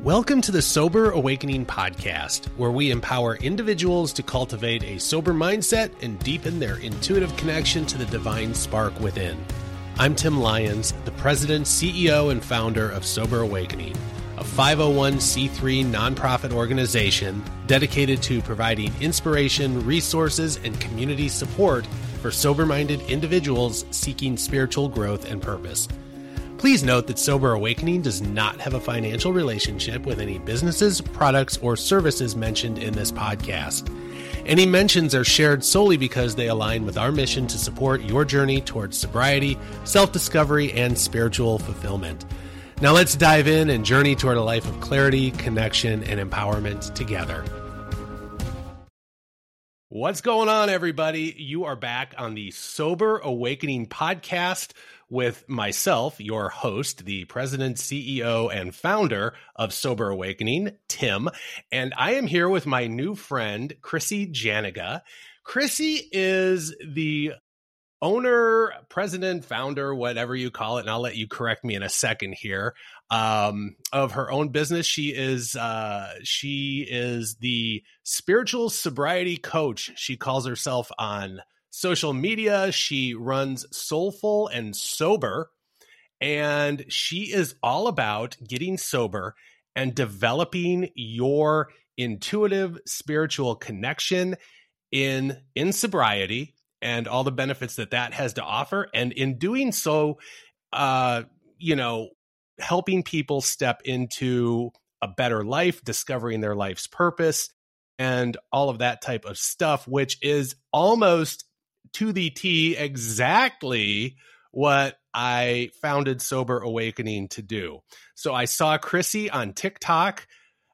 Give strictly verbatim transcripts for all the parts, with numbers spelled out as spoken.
Welcome to the Sober Awakening podcast, where we empower individuals to cultivate a sober mindset and deepen their intuitive connection to the divine spark within. I'm Tim Lyons, the president, C E O, and founder of Sober Awakening, a five oh one c three nonprofit organization dedicated to providing inspiration, resources, and community support for sober-minded individuals seeking spiritual growth and purpose. Please note that Sober Awakening does not have a financial relationship with any businesses, products, or services mentioned in this podcast. Any mentions are shared solely because they align with our mission to support your journey towards sobriety, self-discovery, and spiritual fulfillment. Now let's dive in and journey toward a life of clarity, connection, and empowerment together. What's going on, everybody? You are back on the Sober Awakening podcast with myself, your host, the president, C E O, and founder of Sober Awakening, Tim. And I am here with my new friend, Chrissy Janiga. Chrissy is the owner, president, founder, whatever you call it, and I'll let you correct me in a second here, um, of her own business. She is uh, she is the spiritual sobriety coach. She calls herself on social media. She runs Soulful and Sober, and she is all about getting sober and developing your intuitive spiritual connection in, in sobriety and all the benefits that that has to offer. And in doing so, uh, you know, helping people step into a better life, discovering their life's purpose, and all of that type of stuff, which is almost to the T exactly what I founded Sober Awakening to do. So I saw Chrissy on TikTok.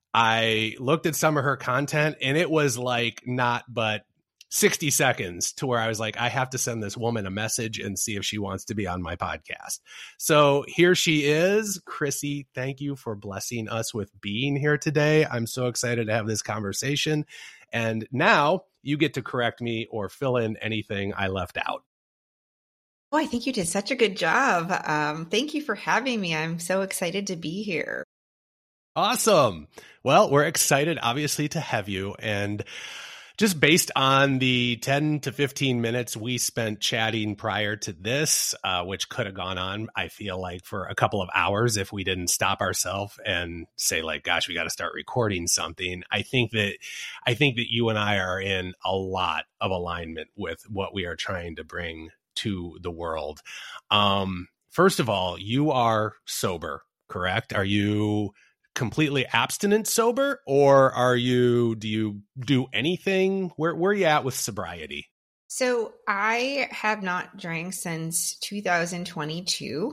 I looked at some of her content, and it was like not but sixty seconds to where I was like, I have to send this woman a message and see if she wants to be on my podcast. So here she is. Chrissy, thank you for blessing us with being here today. I'm so excited to have this conversation. And now you get to correct me or fill in anything I left out. Oh, I think you did such a good job. Um, thank you for having me. I'm so excited to be here. Awesome. Well, we're excited, obviously, to have you. And just based on the ten to fifteen minutes we spent chatting prior to this, uh, which could have gone on, I feel like, for a couple of hours if we didn't stop ourselves and say, like, gosh, we got to start recording something. I think that I think that you and I are in a lot of alignment with what we are trying to bring to the world. Um, first of all, you are sober, correct? Are you completely abstinent sober, or are you, do you do anything? Where, where are you at with sobriety? So I have not drank since two thousand twenty-two.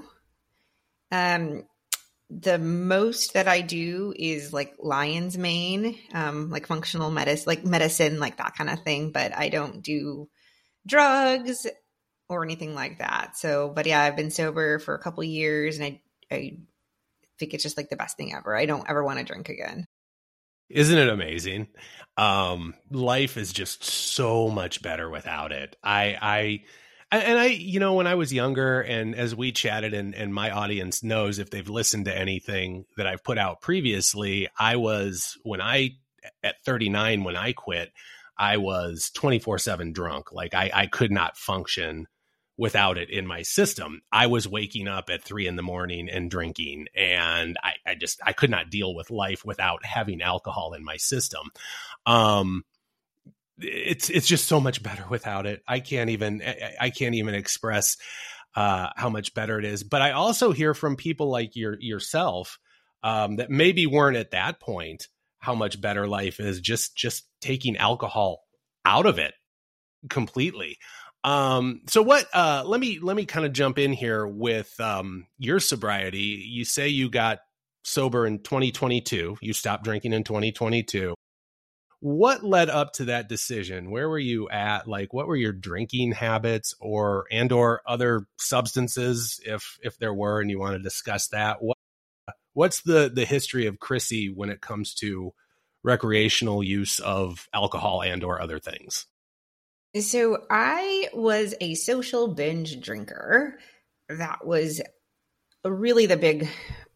Um, the most that I do is like lion's mane, um, like functional medicine, like medicine, like that kind of thing. But I don't do drugs or anything like that. So, but yeah, I've been sober for a couple of years, and I, I think it's just like the best thing ever. I don't ever want to drink again. Isn't it amazing? Um, life is just so much better without it. I, I, and I, you know, when I was younger, and as we chatted, and, and my audience knows if they've listened to anything that I've put out previously, I was, when I, at thirty-nine, when I quit, I was twenty-four seven drunk. Like I, I could not function without it in my system. I was waking up at three in the morning and drinking, and I, I just, I could not deal with life without having alcohol in my system. Um, it's, it's just so much better without it. I can't even, I can't even express, uh, how much better it is. But I also hear from people like your, yourself, um, that maybe weren't at that point, how much better life is just, just taking alcohol out of it completely. Um, so what, uh, let me, let me kind of jump in here with, um, your sobriety. You say you got sober in twenty twenty-two. You stopped drinking in twenty twenty-two. What led up to that decision? Where were you at? Like, what were your drinking habits, or, and, or other substances, if, if there were, and you want to discuss that? What, what's the, the history of Chrissy when it comes to recreational use of alcohol and, or other things? So I was a social binge drinker. That was really the big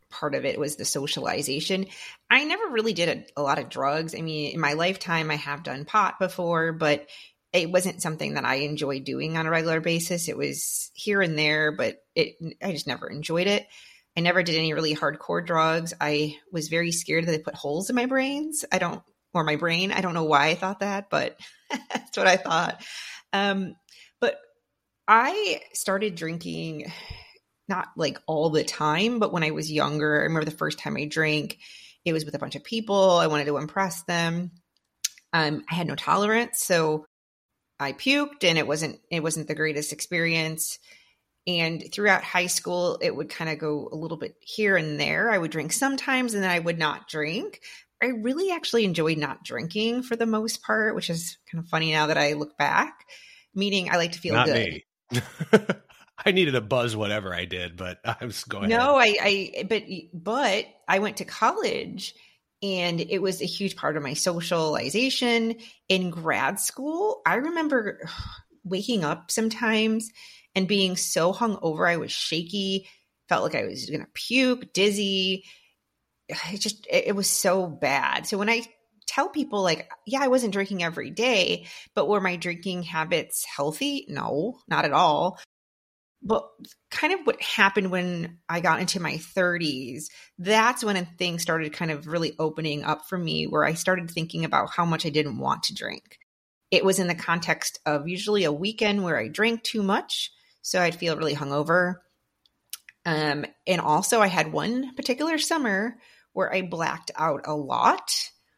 part of it was the socialization. I never really did a, a lot of drugs. I mean, in my lifetime, I have done pot before, but it wasn't something that I enjoyed doing on a regular basis. It was here and there, but it, I just never enjoyed it. I never did any really hardcore drugs. I was very scared that they put holes in my brains. I don't, or my brain. I don't know why I thought that, but that's what I thought. Um, but I started drinking not like all the time, but when I was younger, I remember the first time I drank, it was with a bunch of people. I wanted to impress them. Um, I had no tolerance, so I puked, and it wasn't it wasn't the greatest experience. And throughout high school, it would kind of go a little bit here and there. I would drink sometimes, and then I would not drink. I really actually enjoyed not drinking for the most part, which is kind of funny now that I look back. Meaning, I like to feel not good. Me. I needed a buzz, whatever I did, but I was going. No, I, I, but, but I went to college, and it was a huge part of my socialization. In grad school, I remember waking up sometimes and being so hungover, I was shaky, felt like I was going to puke, dizzy. It just, it was so bad. So when I tell people like, yeah, I wasn't drinking every day, but were my drinking habits healthy? No, not at all. But kind of what happened when I got into my thirties, that's when things started kind of really opening up for me, where I started thinking about how much I didn't want to drink. It was in the context of usually a weekend where I drank too much, so I'd feel really hungover. Um, and also I had one particular summer where I blacked out a lot,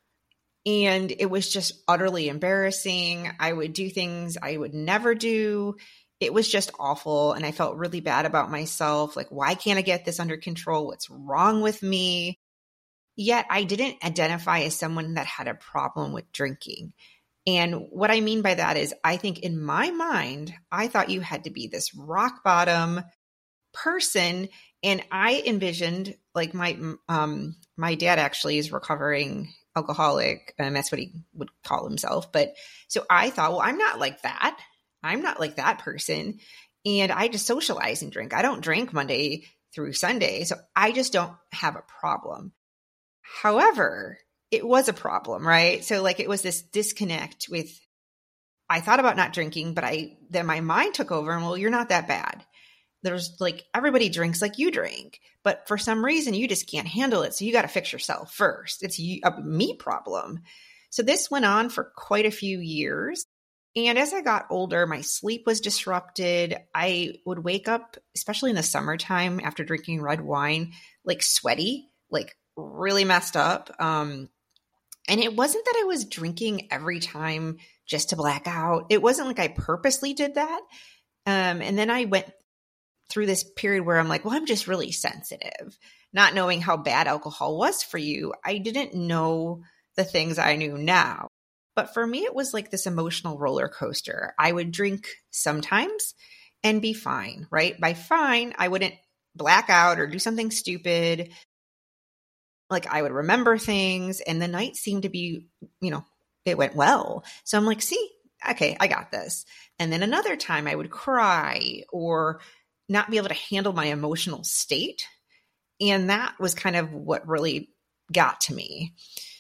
and it was just utterly embarrassing. I would do things I would never do. It was just awful. And I felt really bad about myself. Like, why can't I get this under control? What's wrong with me? Yet I didn't identify as someone that had a problem with drinking. And what I mean by that is, I think in my mind, I thought you had to be this rock bottom person. And I envisioned like my, um, my dad actually is recovering alcoholic, and that's what he would call himself. But so I thought, well, I'm not like that. I'm not like that person. And I just socialize and drink. I don't drink Monday through Sunday. So I just don't have a problem. However, it was a problem, right? So like it was this disconnect with, I thought about not drinking, but I, then my mind took over and, well, you're not that bad. There's like, everybody drinks like you drink, but for some reason you just can't handle it. So you got to fix yourself first. It's a me problem. So this went on for quite a few years. And as I got older, my sleep was disrupted. I would wake up, especially in the summertime after drinking red wine, like sweaty, like really messed up. Um, and it wasn't that I was drinking every time just to black out. It wasn't like I purposely did that. Um, and then I went through this period where I'm like, well, I'm just really sensitive, not knowing how bad alcohol was for you. I didn't know the things I knew now. But for me, it was like this emotional roller coaster. I would drink sometimes and be fine, right? By fine, I wouldn't black out or do something stupid. Like I would remember things, and the night seemed to be, you know, it went well. So I'm like, see, okay, I got this. And then another time I would cry or not be able to handle my emotional state. And that was kind of what really got to me.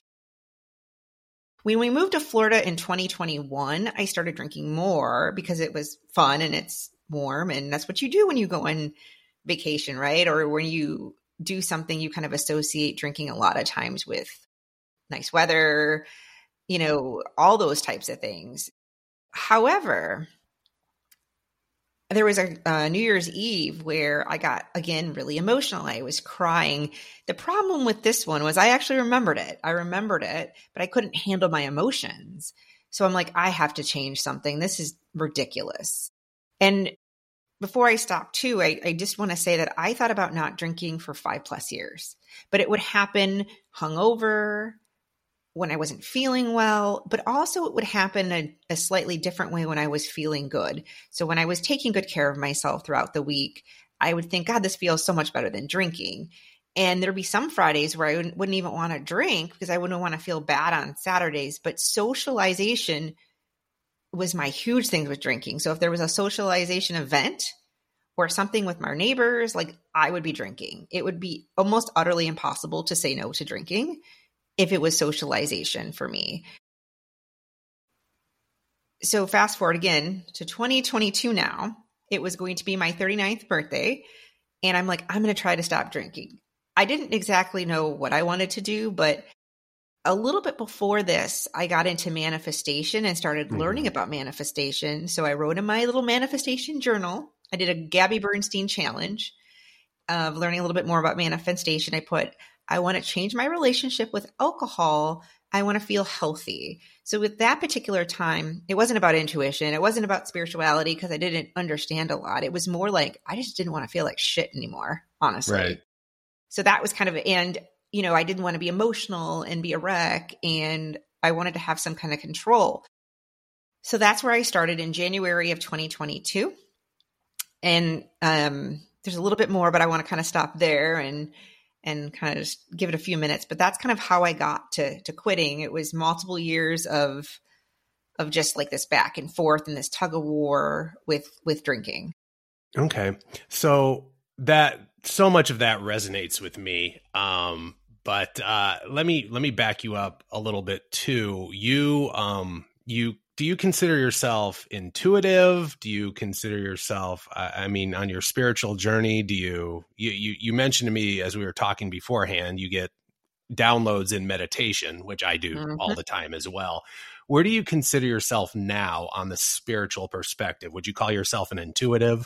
When we moved to Florida in twenty twenty-one, I started drinking more because it was fun and it's warm. And that's what you do when you go on vacation, right? Or when you do something, you kind of associate drinking a lot of times with nice weather, you know, all those types of things. However, there was a, a New Year's Eve where I got, again, really emotional. I was crying. The problem with this one was I actually remembered it. I remembered it, but I couldn't handle my emotions. So I'm like, I have to change something. This is ridiculous. And before I stop too, I, I just want to say that I thought about not drinking for five plus years, but it would happen hungover, when I wasn't feeling well, but also it would happen a, a slightly different way when I was feeling good. So when I was taking good care of myself throughout the week, I would think, God, this feels so much better than drinking. And there'd be some Fridays where I wouldn't, wouldn't even want to drink because I wouldn't want to feel bad on Saturdays. But socialization was my huge thing with drinking. So if there was a socialization event or something with my neighbors, like I would be drinking. It would be almost utterly impossible to say no to drinking if it was socialization for me. So fast forward again to twenty twenty-two now. It was going to be my thirty-ninth birthday. And I'm like, I'm going to try to stop drinking. I didn't exactly know what I wanted to do, but a little bit before this, I got into manifestation and started mm-hmm. learning about manifestation. So I wrote in my little manifestation journal. I did a Gabby Bernstein challenge of learning a little bit more about manifestation. I put, I want to change my relationship with alcohol. I want to feel healthy. So with that particular time, it wasn't about intuition. It wasn't about spirituality because I didn't understand a lot. It was more like, I just didn't want to feel like shit anymore, honestly. Right. So that was kind of, and, you know, I didn't want to be emotional and be a wreck, and I wanted to have some kind of control. So that's where I started in January of twenty twenty-two. And um, there's a little bit more, but I want to kind of stop there and and kind of just give it a few minutes. But that's kind of how I got to to quitting. It was multiple years of of just like this back and forth and this tug of war with with drinking. Okay. So that so much of that resonates with me. Um, but uh, let me let me back you up a little bit too. You um you do you consider yourself intuitive? Do you consider yourself, I mean, on your spiritual journey, do you, you, you, you mentioned to me as we were talking beforehand, you get downloads in meditation, which I do mm-hmm. all the time as well. Where do you consider yourself now on the spiritual perspective? Would you call yourself an intuitive?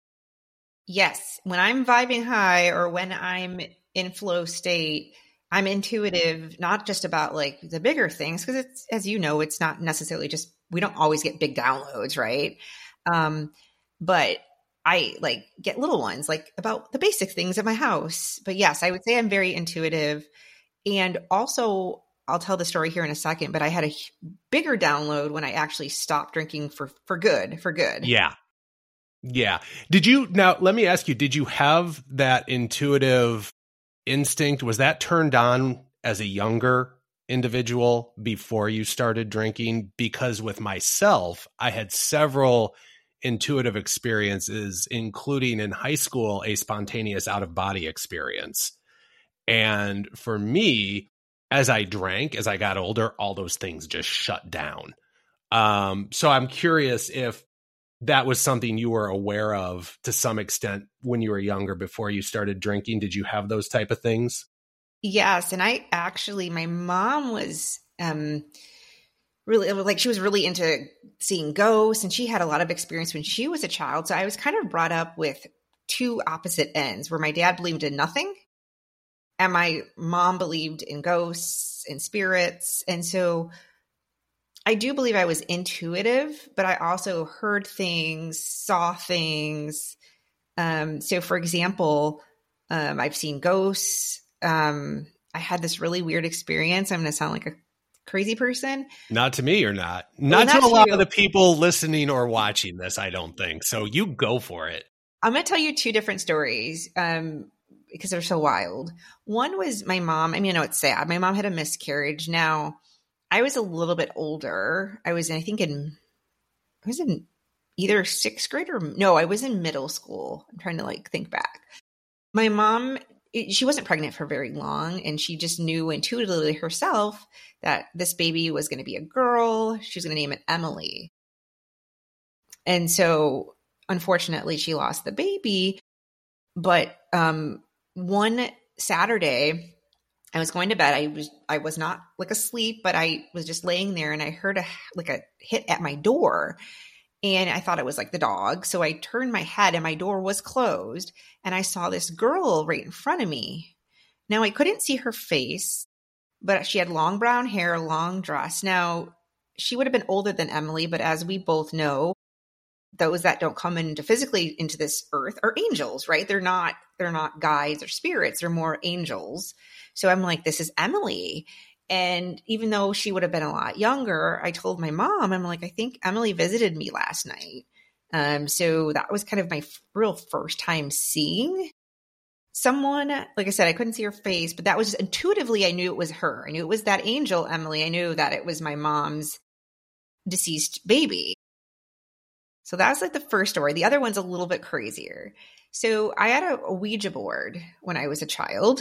Yes. When I'm vibing high or when I'm in flow state, I'm intuitive, not just about like the bigger things, because it's, as you know, it's not necessarily just, we don't always get big downloads, right? Um, but I like get little ones, like about the basic things of my house. But yes, I would say I'm very intuitive. And also, I'll tell the story here in a second, but I had a bigger download when I actually stopped drinking for, for good, for good. Yeah. Yeah. Did you, now let me ask you, did you have that intuitive instinct? Was that turned on as a younger individual before you started drinking? Because with myself, I had several intuitive experiences, including in high school, a spontaneous out-of-body experience. And for me, as I drank, as I got older, all those things just shut down. Um, so I'm curious if that was something you were aware of to some extent when you were younger before you started drinking. Did you have those type of things? Yes. And I actually, my mom was um, really, like she was really into seeing ghosts, and she had a lot of experience when she was a child. So I was kind of brought up with two opposite ends, where my dad believed in nothing and my mom believed in ghosts and spirits. And so I do believe I was intuitive, but I also heard things, saw things. Um, so for example, um, I've seen ghosts. Um, I had this really weird experience. I'm going to sound like a crazy person. Not to me or not. Not well, to a lot you. of the people listening or watching this, I don't think. So you go for it. I'm going to tell you two different stories um, because they're so wild. One was my mom. I mean, I know it's sad. My mom had a miscarriage. Now, I was a little bit older. I was, I think, in, I was in either sixth grade or, no, I was in middle school. I'm trying to like think back. My mom, it, she wasn't pregnant for very long, and she just knew intuitively herself that this baby was going to be a girl. She was going to name it Emily. And so, unfortunately, she lost the baby. But um, one Saturday, I was going to bed. I was I was not like asleep, but I was just laying there, and I heard a like a hit at my door, and I thought it was like the dog. So I turned my head, and my door was closed, and I saw this girl right in front of me. Now I couldn't see her face, but she had long brown hair, a long dress. Now she would have been older than Emily, but as we both know, those that don't come into physically into this earth are angels, right? They're not they're not guides or spirits. They're more angels. So I'm like, this is Emily. And even though she would have been a lot younger, I told my mom, I'm like, I think Emily visited me last night. Um, so that was kind of my f- real first time seeing someone. Like I said, I couldn't see her face, but that was just intuitively, I knew it was her. I knew it was that angel, Emily. I knew that it was my mom's deceased baby. So that's like the first story. The other one's a little bit crazier. So I had a, a Ouija board when I was a child.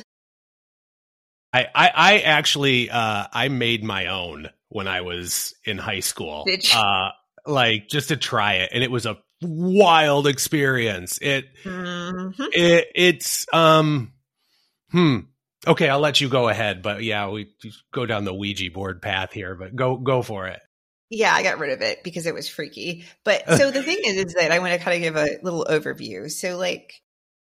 I, I, I actually, uh, I made my own when I was in high school, Did you? uh, like just to try it. And it was a wild experience. It, Mm-hmm. it, it's, um, hmm. Okay. I'll let you go ahead, but yeah, we go down the Ouija board path here, but go, go for it. Yeah, I got rid of it because it was freaky. But so the thing is, is that I want to kind of give a little overview. So like,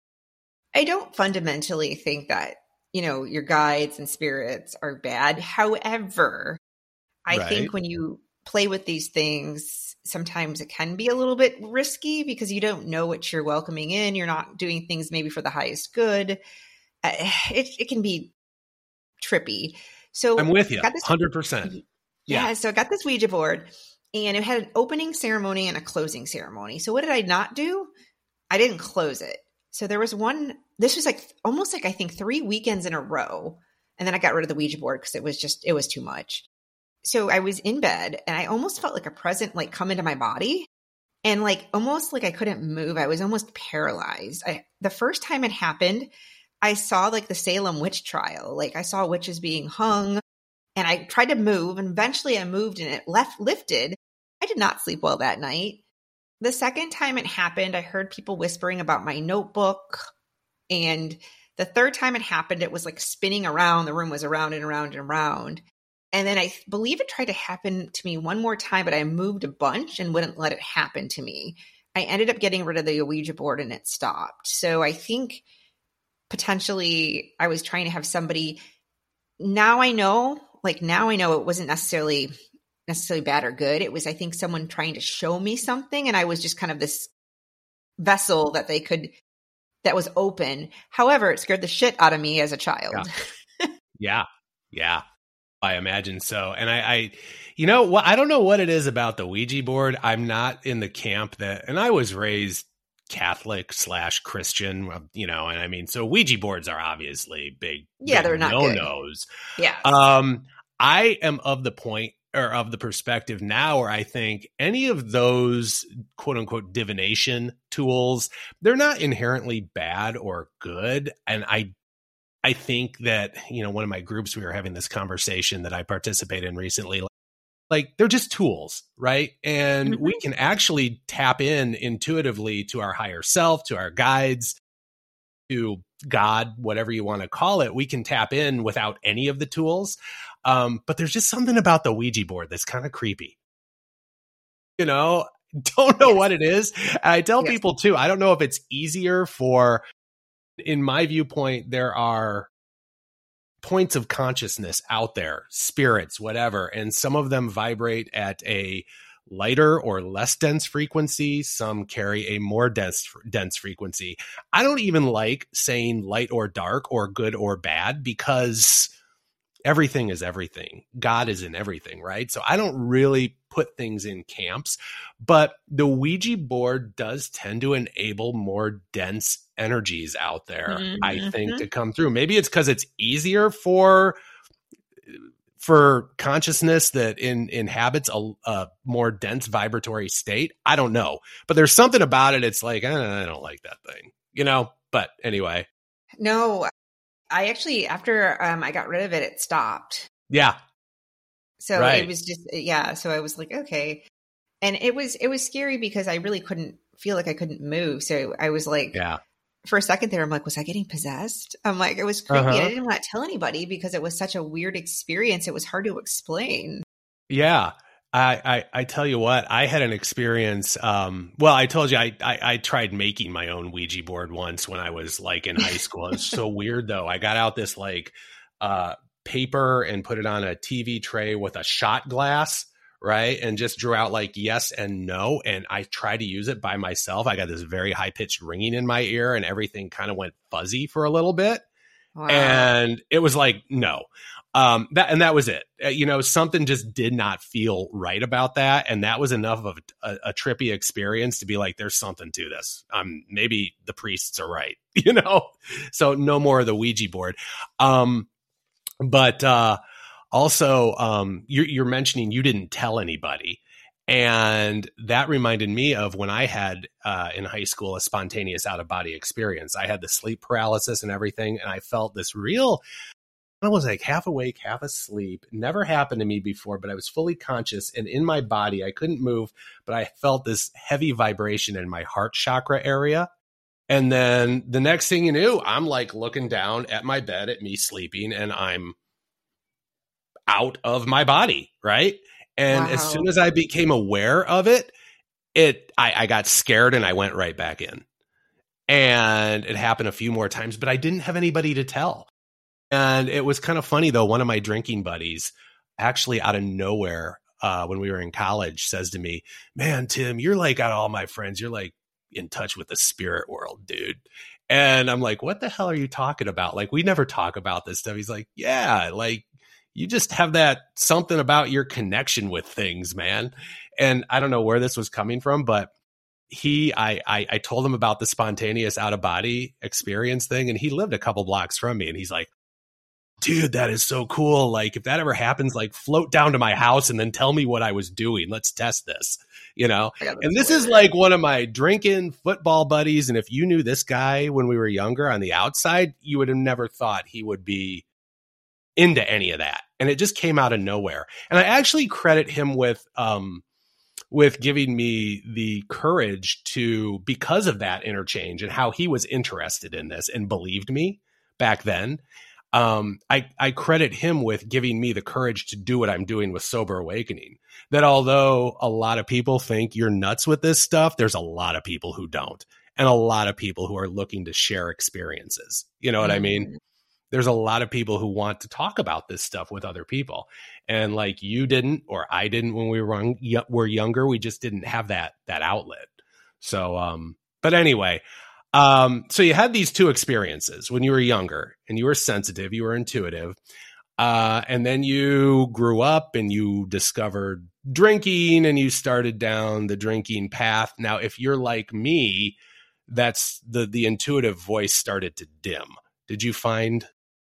I don't fundamentally think that, you know, your guides and spirits are bad. However, I Right. think when you play with these things, sometimes it can be a little bit risky because you don't know what you're welcoming in. You're not doing things maybe for the highest good. Uh, it, it can be trippy. So I'm with you. I got this- one hundred percent. Yeah. Yeah. So I got this Ouija board and it had an opening ceremony and a closing ceremony. So what did I not do? I didn't close it. So there was one, this was like almost like I think three weekends in a row. And then I got rid of the Ouija board because it was just, it was too much. So I was in bed and I almost felt like a present like come into my body and like almost like I couldn't move. I was almost paralyzed. I, the first time it happened, I saw like the Salem witch trial. Like I saw witches being hung. And I tried to move, and eventually I moved and it left lifted. I did not sleep well that night. The second time it happened, I heard people whispering about my notebook. And the third time it happened, it was like spinning around. The room was around and around and around. And then I believe it tried to happen to me one more time, but I moved a bunch and wouldn't let it happen to me. I ended up getting rid of the Ouija board and it stopped. So I think potentially I was trying to have somebody. Now I know. Like now I know it wasn't necessarily necessarily bad or good. It was, I think, someone trying to show me something. And I was just kind of this vessel that they could, that was open. However, it scared the shit out of me as a child. Yeah. Yeah. Yeah. I imagine so. And I, I, you know what, I don't know what it is about the Ouija board. I'm not in the camp that, and I was raised Catholic slash Christian, you know, and I mean, so Ouija boards are obviously big, Yeah, big they're not no-nos. Good. Yeah. Um, I am of the point or of the perspective now where I think any of those quote unquote divination tools, they're not inherently bad or good. And I, I think that, you know, one of my groups, we were having this conversation that I participated in recently. Like they're just tools, right? And mm-hmm. we can actually tap in intuitively to our higher self, to our guides, to God, whatever you want to call it. We can tap in without any of the tools. Um, but there's just something about the Ouija board that's kind of creepy. You know, don't know yes. what it is. I tell yes. people too, I don't know if it's easier for, in my viewpoint, there are points of consciousness out there, spirits, whatever, and some of them vibrate at a lighter or less dense frequency. Some carry a more dense dense frequency. I don't even like saying light or dark or good or bad because everything is everything. God is in everything, right? So I don't really put things in camps, but the Ouija board does tend to enable more dense energies out there, mm-hmm. I think, to come through. Maybe it's because it's easier for for consciousness that in, inhabits a, a more dense vibratory state. I don't know, but there's something about it. It's like, I, I don't like that thing, you know, but anyway. No, I actually, after um, I got rid of it, it stopped. Yeah. So right. it was just, yeah. So I was like, okay. And it was, it was scary because I really couldn't feel like I couldn't move. So I was like, yeah. For a second there, I'm like, was I getting possessed? I'm like, it was creepy. Uh-huh. I didn't want to tell anybody because it was such a weird experience. It was hard to explain. Yeah. I, I, I tell you what, I had an experience. Um, well, I told you, I, I, I tried making my own Ouija board once when I was like in high school. It was so weird though. I got out this like, uh, paper and put it on a T V tray with a shot glass. Right. And just drew out like yes and no. And I tried to use it by myself. I got this very high pitched ringing in my ear and everything kind of went fuzzy for a little bit. Wow. And it was like, no, um, that, and that was it. Uh, you know, something just did not feel right about that. And that was enough of a, a trippy experience to be like, there's something to this. Um, maybe the priests are right, you know? So no more of the Ouija board. Um, but, uh, Also, um, you're, you're mentioning you didn't tell anybody. And that reminded me of when I had uh, in high school a spontaneous out of body experience. I had the sleep paralysis and everything, and I felt this real, I was like half awake, half asleep. Never happened to me before, but I was fully conscious, and in my body, I couldn't move, but I felt this heavy vibration in my heart chakra area. And then the next thing you knew, I'm like looking down at my bed at me sleeping, and I'm out of my body, right? And wow. As soon as I became aware of it, it I, I got scared and I went right back in. And it happened a few more times, but I didn't have anybody to tell. And it was kind of funny, though. One of my drinking buddies, actually out of nowhere, uh, when we were in college, says to me, "Man, Tim, you're like out of all my friends, you're like in touch with the spirit world, dude." And I'm like, "What the hell are you talking about? Like, we never talk about this stuff." He's like, "Yeah, like, you just have that something about your connection with things, man." And I don't know where this was coming from, but he, I, I, I told him about the spontaneous out of body experience thing, and he lived a couple blocks from me, and he's like, "Dude, that is so cool. Like, if that ever happens, like, float down to my house and then tell me what I was doing. Let's test this," you know? And this is like one of my drinking football buddies. And if you knew this guy when we were younger on the outside, you would have never thought he would be into any of that. And it just came out of nowhere. And I actually credit him with, um, with giving me the courage to, because of that interchange and how he was interested in this and believed me back then. Um, I, I credit him with giving me the courage to do what I'm doing with Sober Awakening. That although a lot of people think you're nuts with this stuff, there's a lot of people who don't. And a lot of people who are looking to share experiences. You know what mm-hmm. I mean? There's a lot of people who want to talk about this stuff with other people. And like you didn't, or I didn't when we were, young, were younger, we just didn't have that, that outlet. So, um, but anyway, um, so you had these two experiences when you were younger and you were sensitive, you were intuitive. Uh, and then you grew up and you discovered drinking and you started down the drinking path. Now, if you're like me, that's the, the intuitive voice started to dim. Did you find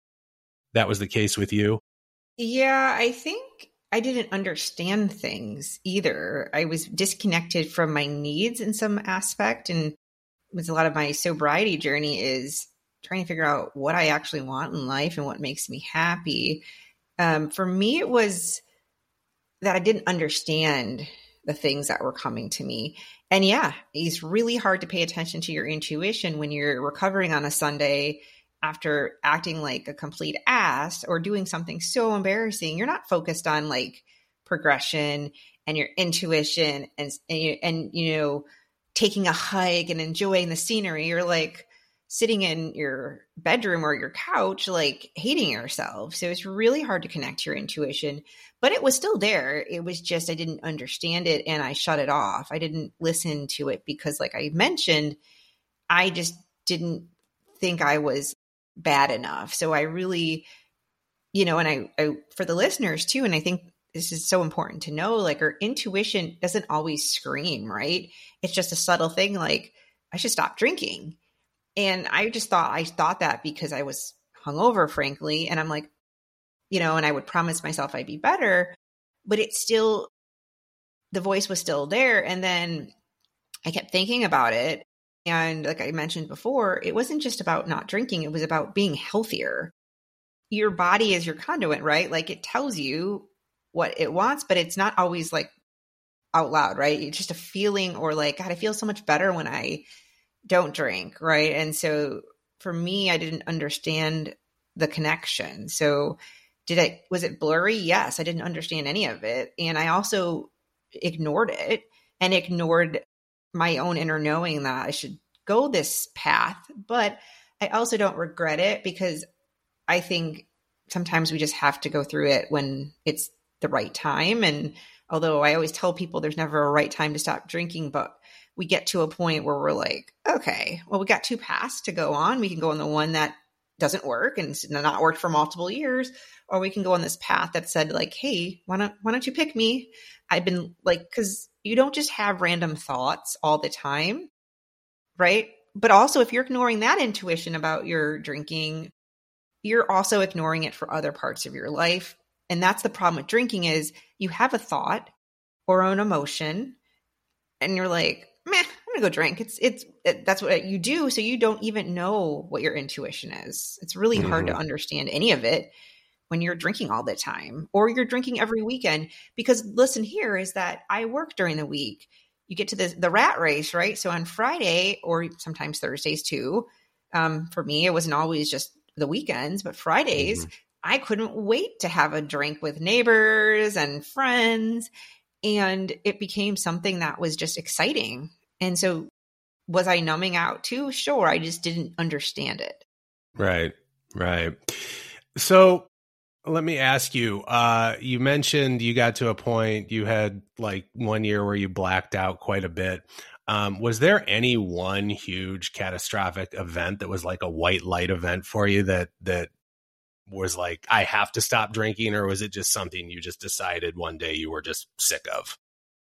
that was the case with you? Yeah, I think I didn't understand things either. I was disconnected from my needs in some aspect. And with a lot of my sobriety journey is trying to figure out what I actually want in life and what makes me happy. Um, for me, it was that I didn't understand the things that were coming to me. And yeah, it's really hard to pay attention to your intuition when you're recovering on a Sunday after acting like a complete ass or doing something so embarrassing. You're not focused on like progression and your intuition and, and, you, and, you know, taking a hike and enjoying the scenery. You're like sitting in your bedroom or your couch, like hating yourself. So it's really hard to connect to your intuition, but it was still there. It was just, I didn't understand it and I shut it off. I didn't listen to it because like I mentioned, I just didn't think I was bad enough. So I really, you know, and I, I, for the listeners too, and I think this is so important to know, like our intuition doesn't always scream, right? It's just a subtle thing. Like I should stop drinking. And I just thought, I thought that because I was hungover, frankly. And I'm like, you know, and I would promise myself I'd be better, but it's still, the voice was still there. And then I kept thinking about it. And like I mentioned before, it wasn't just about not drinking. It was about being healthier. Your body is your conduit, right? Like it tells you what it wants, but it's not always like out loud, right? It's just a feeling or like, God, I feel so much better when I don't drink, right? And so for me, I didn't understand the connection. So did I, was it blurry? Yes, I didn't understand any of it. And I also ignored it and ignored my own inner knowing that I should go this path, but I also don't regret it because I think sometimes we just have to go through it when it's the right time. And although I always tell people there's never a right time to stop drinking, but we get to a point where we're like, okay, well, we got two paths to go on. We can go on the one that doesn't work and it's not worked for multiple years, or we can go on this path that said like, hey, why don't, why don't you pick me? I've been like, cause you don't just have random thoughts all the time, right? But also if you're ignoring that intuition about your drinking, you're also ignoring it for other parts of your life. And that's the problem with drinking is you have a thought or an emotion, and you're like, meh, I'm gonna go drink. It's it's it, that's what you do. So you don't even know what your intuition is. It's really mm-hmm. hard to understand any of it when you're drinking all the time, or you're drinking every weekend. Because listen, here is that I work during the week. You get to the the rat race, right? So on Friday, or sometimes Thursdays too. Um, for me, it wasn't always just the weekends, but Fridays, mm-hmm. I couldn't wait to have a drink with neighbors and friends. And it became something that was just exciting. And so was I numbing out too? Sure. I just didn't understand it. Right. Right. So let me ask you, uh, you mentioned you got to a point, you had like one year where you blacked out quite a bit. Um, was there any one huge catastrophic event that was like a white light event for you that, that was like, I have to stop drinking, or was it just something you just decided one day you were just sick of?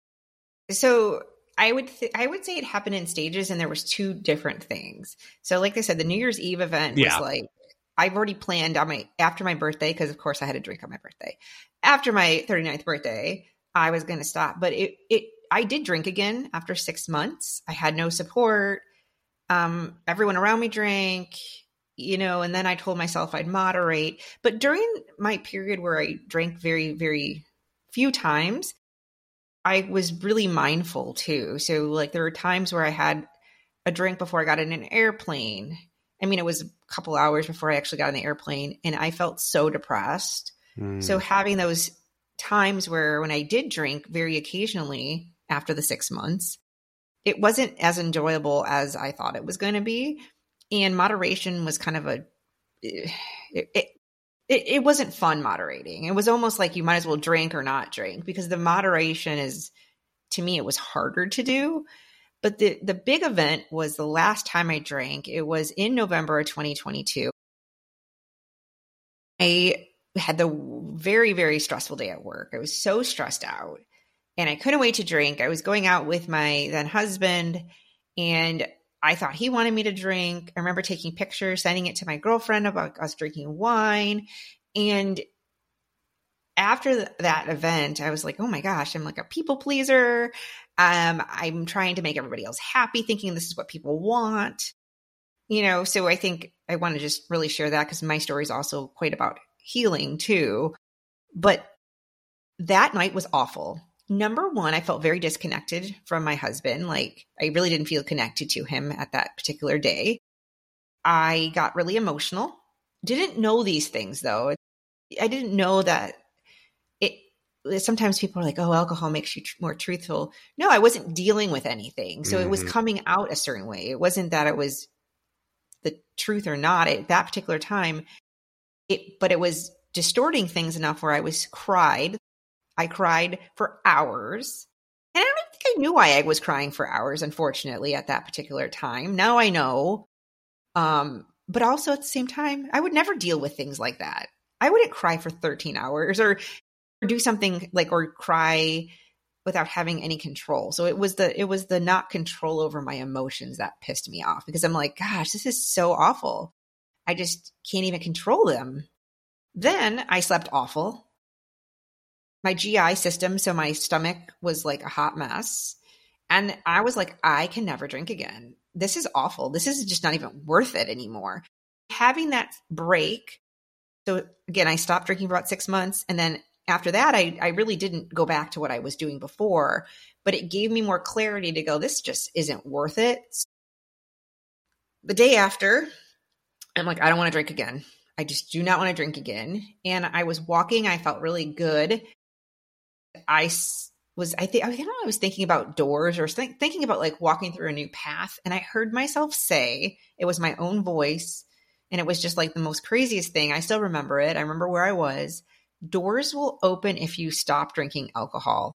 So I would, th- I would say it happened in stages, and there was two different things. So like I said, the New Year's Eve event was yeah. like, I've already planned on my, after my birthday, because of course I had a drink on my birthday. After my thirty-ninth birthday, I was going to stop, but it, it, I did drink again after six months. I had no support. Um, everyone around me drank, you know, and then I told myself I'd moderate. But during my period where I drank very, very few times, I was really mindful too. So like there were times where I had a drink before I got in an airplane. I mean, it was a couple hours before I actually got on the airplane, and I felt so depressed. Mm. So having those times where when I did drink very occasionally after the six months, it wasn't as enjoyable as I thought it was going to be. And moderation was kind of a, it, it, it, it wasn't fun moderating. It was almost like you might as well drink or not drink, because the moderation is, to me, it was harder to do. But the, the big event was the last time I drank. It was in November of twenty twenty-two. I had the very, very stressful day at work. I was so stressed out, and I couldn't wait to drink. I was going out with my then husband, and I thought he wanted me to drink. I remember taking pictures, sending it to my girlfriend about us drinking wine. And after that event, I was like, oh my gosh, I'm like a people pleaser. Um, I'm trying to make everybody else happy, thinking this is what people want. You know, so I think I want to just really share that, because my story is also quite about healing too. But that night was awful. Number one, I felt very disconnected from my husband. Like I really didn't feel connected to him at that particular day. I got really emotional. Didn't know these things though. I didn't know that it, sometimes people are like, oh, alcohol makes you tr- more truthful. No, I wasn't dealing with anything. So mm-hmm. it was coming out a certain way. It wasn't that it was the truth or not at that particular time. It, but it was distorting things enough where I was cried. I cried for hours. And I don't think I knew why I was crying for hours, unfortunately, at that particular time. Now I know. Um, but also at the same time, I would never deal with things like that. I wouldn't cry for thirteen hours or, or do something like, or cry without having any control. So it was the, it was the not control over my emotions that pissed me off, because I'm like, gosh, this is so awful. I just can't even control them. Then I slept awful. My G I system, so my stomach was like a hot mess. And I was like, I can never drink again. This is awful. This is just not even worth it anymore. Having that break. So again, I stopped drinking for about six months. And then after that, I, I really didn't go back to what I was doing before. But it gave me more clarity to go, this just isn't worth it. The day after, I'm like, I don't want to drink again. I just do not want to drink again. And I was walking. I felt really good. I was, I think, I don't know, I was thinking about doors or th- thinking about like walking through a new path. And I heard myself say, it was my own voice. And it was just like the most craziest thing. I still remember it. I remember where I was. Doors will open if you stop drinking alcohol.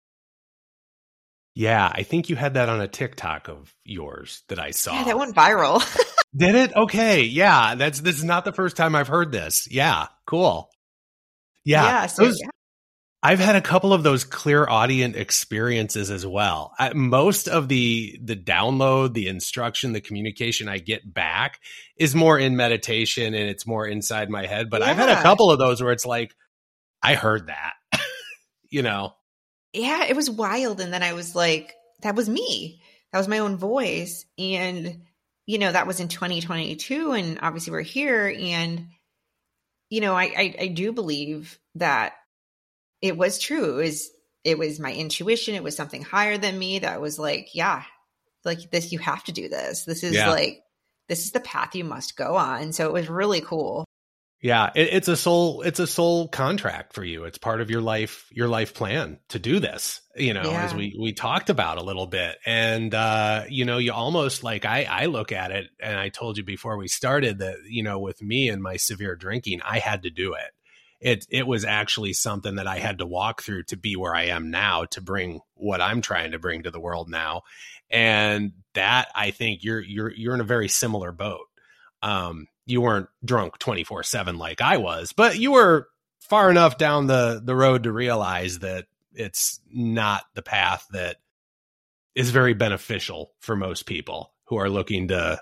Yeah. I think you had that on a TikTok of yours that I saw. Yeah, that went viral. Did it? Okay. Yeah. That's, this is not the first time I've heard this. Yeah. Cool. Yeah. Yeah. So, those, yeah. I've had a couple of those clairaudient experiences as well. I, most of the the download, the instruction, the communication I get back is more in meditation, and it's more inside my head. But yeah. I've had a couple of those where it's like, I heard that, you know. yeah, it was wild. And then I was like, that was me. That was my own voice. And, you know, that was in twenty twenty-two. And obviously we're here. And, you know, I, I, I do believe that it was true. It was, it was my intuition. It was something higher than me that was like, yeah, like this, you have to do this. This is yeah. like, this is the path you must go on. So it was really cool. Yeah, it, it's a soul, it's a soul contract for you. It's part of your life, your life plan to do this, you know, yeah. as we, we talked about a little bit. And, uh, you know, you almost like, I, I look at it, and I told you before we started that, you know, with me and my severe drinking, I had to do it. It, it was actually something that I had to walk through to be where I am now, to bring what I'm trying to bring to the world now. And that, I think you're, you're, you're in a very similar boat. Um, you weren't drunk twenty-four seven like I was, but you were far enough down the, the road to realize that it's not the path that is very beneficial for most people who are looking to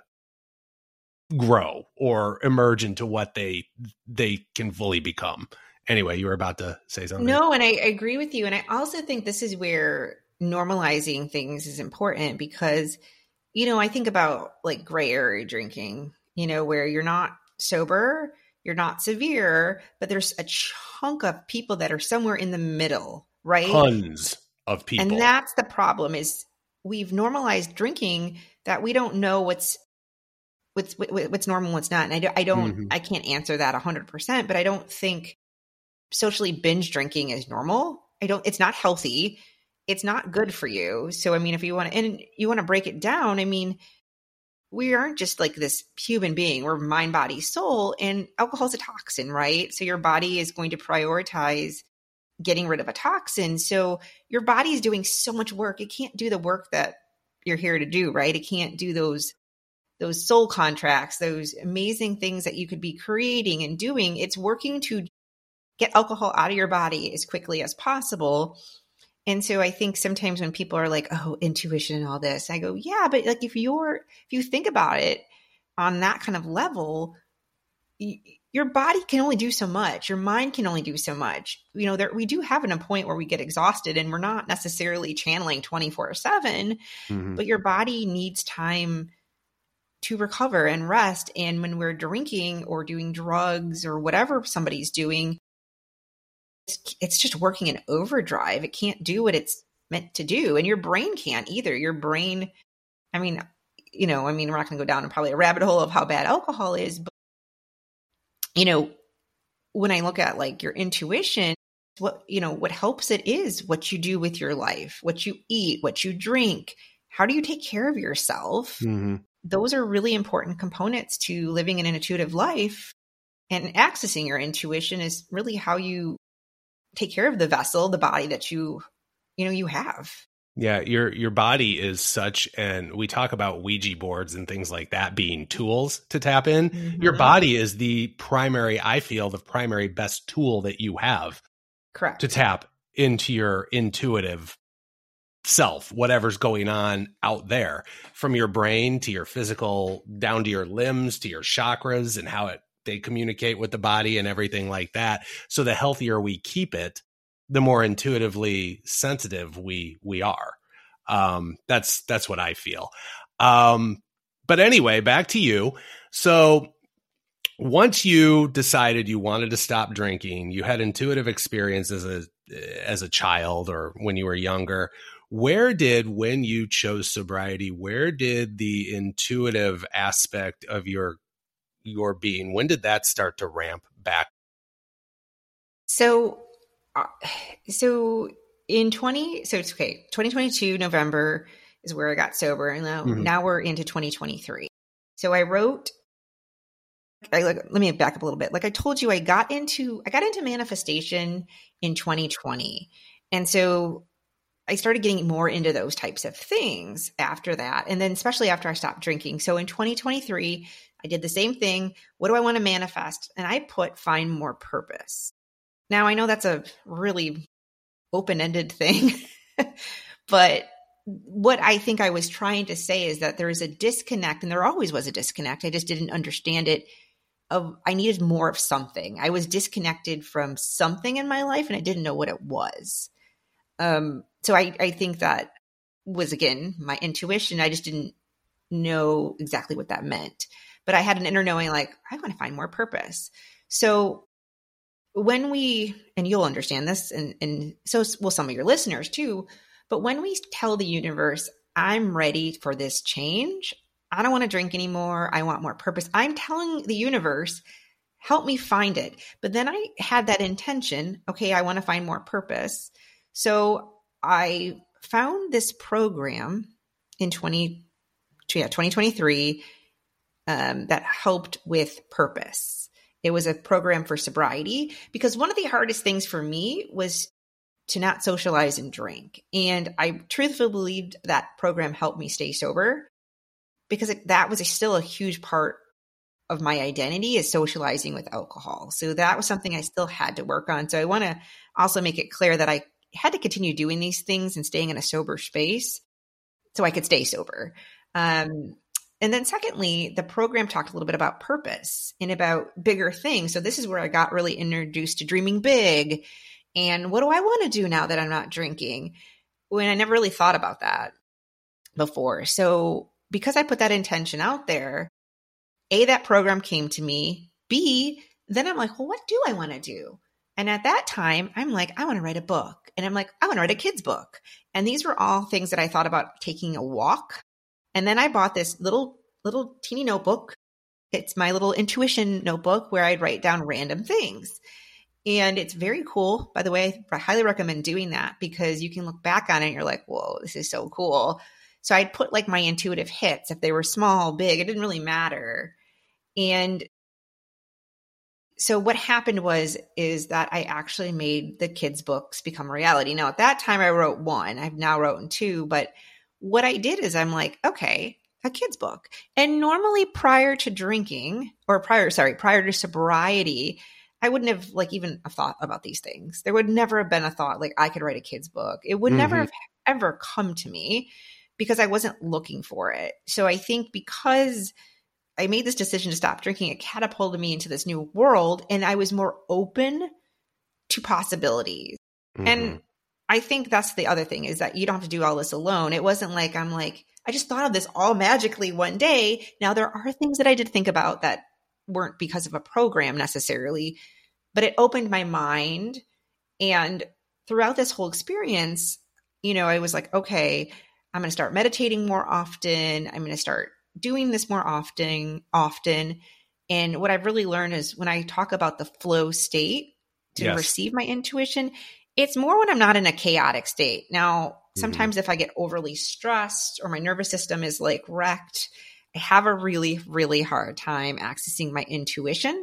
grow or emerge into what they, they can fully become. Anyway, you were about to say something. No, and I, I agree with you. And I also think this is where normalizing things is important, because, you know, I think about like gray area drinking, you know, where you're not sober, you're not severe, but there's a chunk of people that are somewhere in the middle, right? Tons of people. And that's the problem, is we've normalized drinking that we don't know what's what's what's normal, what's not. And I, do, I don't, mm-hmm. I can't answer that one hundred percent, but I don't think socially binge drinking is normal. I don't, it's not healthy. It's not good for you. So, I mean, if you want to, and you want to break it down, I mean, we aren't just like this human being. We're mind, body, soul, and alcohol is a toxin, right? So your body is going to prioritize getting rid of a toxin. So your body is doing so much work. It can't do the work that you're here to do, right? It can't do those, those soul contracts, those amazing things that you could be creating and doing. It's working to get alcohol out of your body as quickly as possible. And so I think sometimes when people are like, oh, intuition and all this, I go, yeah, but like if you're, if you think about it on that kind of level, y- your body can only do so much. Your mind can only do so much. You know, there, we do have an, a point where we get exhausted, and we're not necessarily channeling twenty-four seven, mm-hmm. but your body needs time to recover and rest. And when we're drinking or doing drugs or whatever somebody's doing, it's just working in overdrive. It can't do what it's meant to do. And your brain can't either. Your brain, I mean, you know, I mean, we're not going to go down in probably a rabbit hole of how bad alcohol is, but, you know, when I look at like your intuition, what, you know, what helps it is what you do with your life, what you eat, what you drink, how do you take care of yourself? Mm-hmm. Those are really important components to living an intuitive life, and accessing your intuition is really how you take care of the vessel, the body that you, you know, you have. Yeah. Your, your body is such, and we talk about Ouija boards and things like that being tools to tap in. Mm-hmm. Your body is the primary, I feel the primary best tool that you have. Correct. To tap into your intuitive self, whatever's going on out there, from your brain to your physical, down to your limbs, to your chakras and how it, they communicate with the body and everything like that. So the healthier we keep it, the more intuitively sensitive we, we are. Um, that's, that's what I feel. Um, but anyway, back to you. So once you decided you wanted to stop drinking, you had intuitive experience as a, as a child or when you were younger. Where did, when you chose sobriety, where did the intuitive aspect of your your being, when did that start to ramp back? So, uh, so in twenty, so it's okay. twenty twenty-two, November is where I got sober. And now, mm-hmm. now we're into twenty twenty-three. So I wrote, I like, let me back up a little bit. Like I told you, I got into, I got into manifestation in twenty twenty. And so I started getting more into those types of things after that. And then especially after I stopped drinking. So in twenty twenty-three, I did the same thing. What do I want to manifest? And I put find more purpose. Now, I know that's a really open-ended thing, but what I think I was trying to say is that there is a disconnect, and there always was a disconnect. I just didn't understand it. Of I needed more of something. I was disconnected from something in my life, and I didn't know what it was. Um, so I, I think that was, again, my intuition. I just didn't know exactly what that meant. But I had an inner knowing, like, I want to find more purpose. So when we, and you'll understand this, and, and so will some of your listeners too, but when we tell the universe, I'm ready for this change, I don't want to drink anymore, I want more purpose, I'm telling the universe, help me find it. But then I had that intention, okay, I want to find more purpose. So I found this program in twenty, yeah, twenty twenty-three um, that helped with purpose. It was a program for sobriety, because one of the hardest things for me was to not socialize and drink. And I truthfully believed that program helped me stay sober, because it, that was a, still a huge part of my identity, is socializing with alcohol. So that was something I still had to work on. So I want to also make it clear that I had to continue doing these things and staying in a sober space so I could stay sober. Um, And then secondly, the program talked a little bit about purpose and about bigger things. So this is where I got really introduced to dreaming big. And what do I want to do now that I'm not drinking? When I never really thought about that before. So because I put that intention out there, A, that program came to me. B, then I'm like, well, what do I want to do? And at that time, I'm like, I want to write a book. And I'm like, I want to write a kid's book. And these were all things that I thought about taking a walk. And then I bought this little, little teeny notebook. It's my little intuition notebook where I'd write down random things. And it's very cool. By the way, I highly recommend doing that, because you can look back on it and you're like, whoa, this is so cool. So I'd put like my intuitive hits. If they were small, big, it didn't really matter. And so what happened was, is that I actually made the kids' books become a reality. Now, at that time, I wrote one. I've now written two, but what I did is I'm like, okay, a kid's book. And normally prior to drinking, or prior, sorry, prior to sobriety, I wouldn't have like even thought about these things. There would never have been a thought like I could write a kid's book. It would mm-hmm. never have ever come to me, because I wasn't looking for it. So I think because I made this decision to stop drinking, it catapulted me into this new world, and I was more open to possibilities. Mm-hmm. And I think that's the other thing, is that you don't have to do all this alone. It wasn't like I'm like, I just thought of this all magically one day. Now, there are things that I did think about that weren't because of a program necessarily, but it opened my mind. And throughout this whole experience, you know, I was like, okay, I'm going to start meditating more often. I'm going to start doing this more often, often. And what I've really learned is when I talk about the flow state to yes. receive my intuition, it's more when I'm not in a chaotic state. Now, sometimes mm-hmm. if I get overly stressed or my nervous system is like wrecked, I have a really, really hard time accessing my intuition.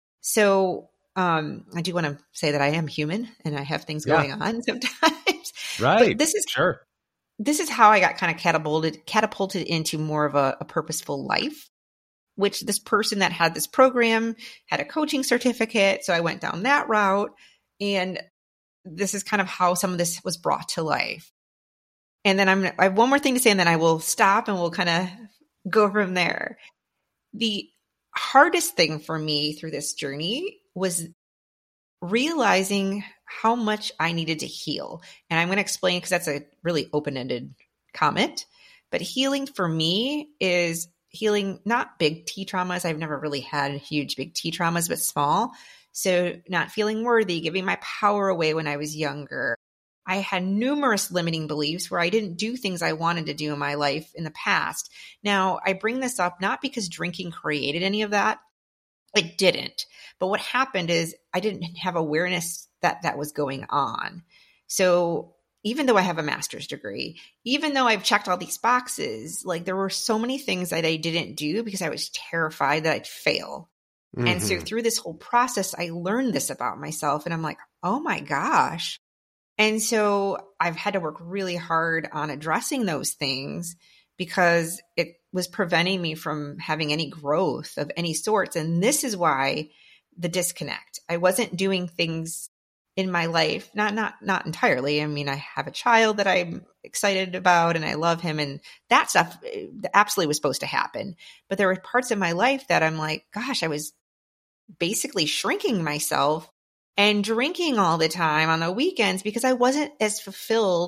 So um, I do want to say that I am human and I have things yeah. going on sometimes. Right. But this is sure. This is how I got kind of catapulted, catapulted into more of a, a purposeful life, which this person that had this program had a coaching certificate. So I went down that route. And this is kind of how some of this was brought to life. And then I'm, I have one more thing to say, and then I will stop and we'll kind of go from there. The hardest thing for me through this journey was realizing how much I needed to heal. And I'm going to explain, because that's a really open-ended comment, but healing for me is healing not big T traumas. I've never really had huge big T traumas, but small. So not feeling worthy, giving my power away when I was younger. I had numerous limiting beliefs where I didn't do things I wanted to do in my life in the past. Now, I bring this up not because drinking created any of that. It didn't. But what happened is I didn't have awareness that that was going on. So even though I have a master's degree, even though I've checked all these boxes, like there were so many things that I didn't do because I was terrified that I'd fail. Mm-hmm. And so through this whole process, I learned this about myself and I'm like, oh my gosh. And so I've had to work really hard on addressing those things because it was preventing me from having any growth of any sorts. And this is why the disconnect. I wasn't doing things in my life, not not not entirely. I mean, I have a child that I'm excited about and I love him, and that stuff absolutely was supposed to happen. But there were parts of my life that I'm like, gosh, I was basically shrinking myself and drinking all the time on the weekends because I wasn't as fulfilled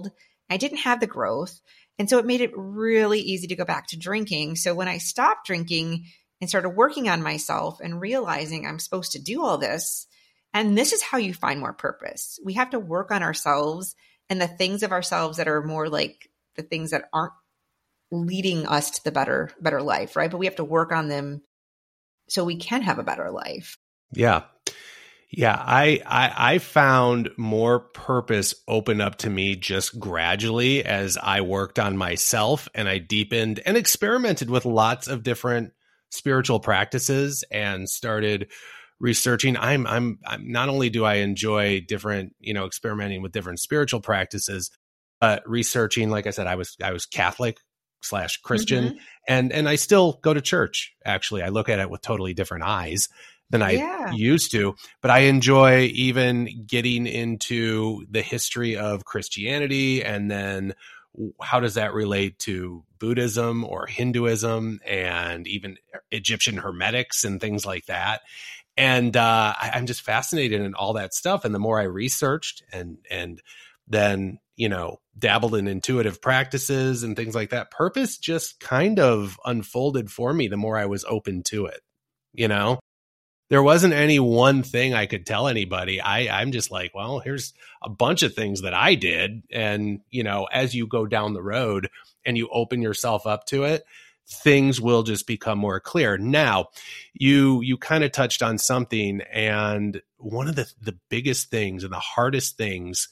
I didn't have the growth. And so it made it really easy to go back to drinking. So when I stopped drinking and started working on myself and realizing I'm supposed to do all this, and this is how you find more purpose. We have to work on ourselves and the things of ourselves that are more like the things that aren't leading us to the better, better life, right? But we have to work on them so we can have a better life. Yeah. Yeah. I, I, I found more purpose open up to me just gradually as I worked on myself and I deepened and experimented with lots of different spiritual practices and started researching. I'm, I'm, I'm not only do I enjoy different, you know, experimenting with different spiritual practices, but researching, like I said, I was, I was Catholic slash Christian Mm-hmm. and, and I still go to church. Actually, I look at it with totally different eyes than I Yeah. used to, but I enjoy even getting into the history of Christianity and then how does that relate to Buddhism or Hinduism and even Egyptian hermetics and things like that. And uh, I, I'm just fascinated in all that stuff. And the more I researched and and then, you know, dabbled in intuitive practices and things like that, purpose just kind of unfolded for me the more I was open to it. You know, there wasn't any one thing I could tell anybody. I, I'm just like, well, here's a bunch of things that I did. And, you know, as you go down the road and you open yourself up to it, things will just become more clear. Now, you you kind of touched on something, and one of the, the biggest things and the hardest things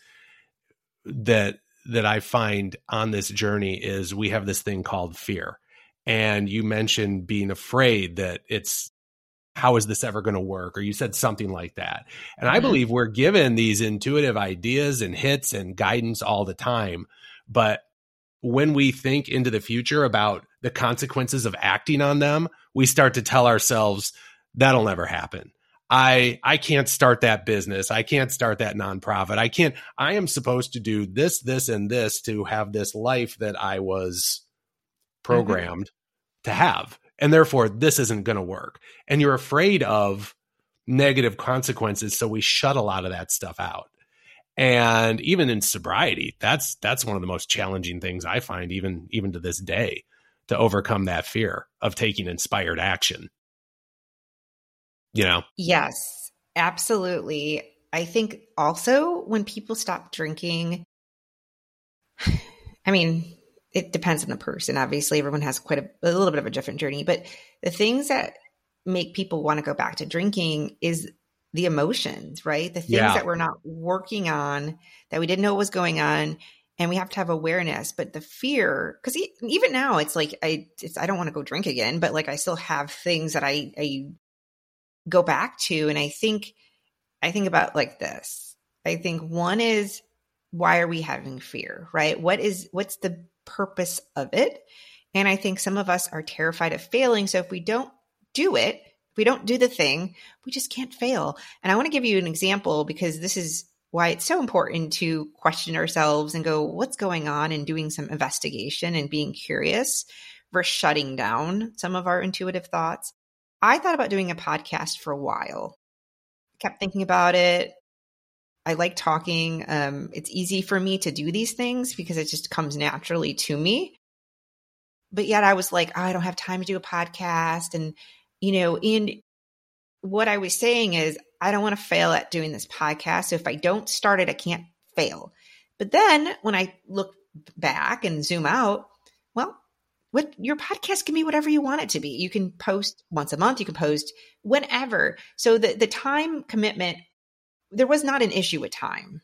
that that I find on this journey is we have this thing called fear. And you mentioned being afraid that it's, how is this ever going to work? Or you said something like that. And I believe we're given these intuitive ideas and hits and guidance all the time. But when we think into the future about the consequences of acting on them, we start to tell ourselves that'll never happen. I I can't start that business. I can't start that nonprofit. I can't, I am supposed to do this, this, and this to have this life that I was programmed mm-hmm. to have. And therefore, this isn't going to work. And you're afraid of negative consequences. So we shut a lot of that stuff out. And even in sobriety, that's that's one of the most challenging things I find, even, even to this day, to overcome that fear of taking inspired action. You know? Yes, absolutely. I think also when people stop drinking, I mean, it depends on the person. Obviously, everyone has quite a, a little bit of a different journey, but the things that make people want to go back to drinking is the emotions, right? The things yeah. that we're not working on, that we didn't know what was going on. And we have to have awareness, but the fear, because even now it's like, I, it's, I don't want to go drink again, but like I still have things that I, I go back to. And I think, I think about like this. I think one is, why are we having fear, right? What is, what's the purpose of it? And I think some of us are terrified of failing. So if we don't do it, if we don't do the thing, we just can't fail. And I want to give you an example because this is why it's so important to question ourselves and go, what's going on, and doing some investigation and being curious versus shutting down some of our intuitive thoughts. I thought about doing a podcast for a while. Kept thinking about it. I like talking. Um, it's easy for me to do these things because it just comes naturally to me. But yet I was like, oh, I don't have time to do a podcast. And, you know, and what I was saying is, I don't want to fail at doing this podcast. So if I don't start it, I can't fail. But then when I look back and zoom out, well, what your podcast can be whatever you want it to be. You can post once a month. You can post whenever. So the, the time commitment, there was not an issue with time.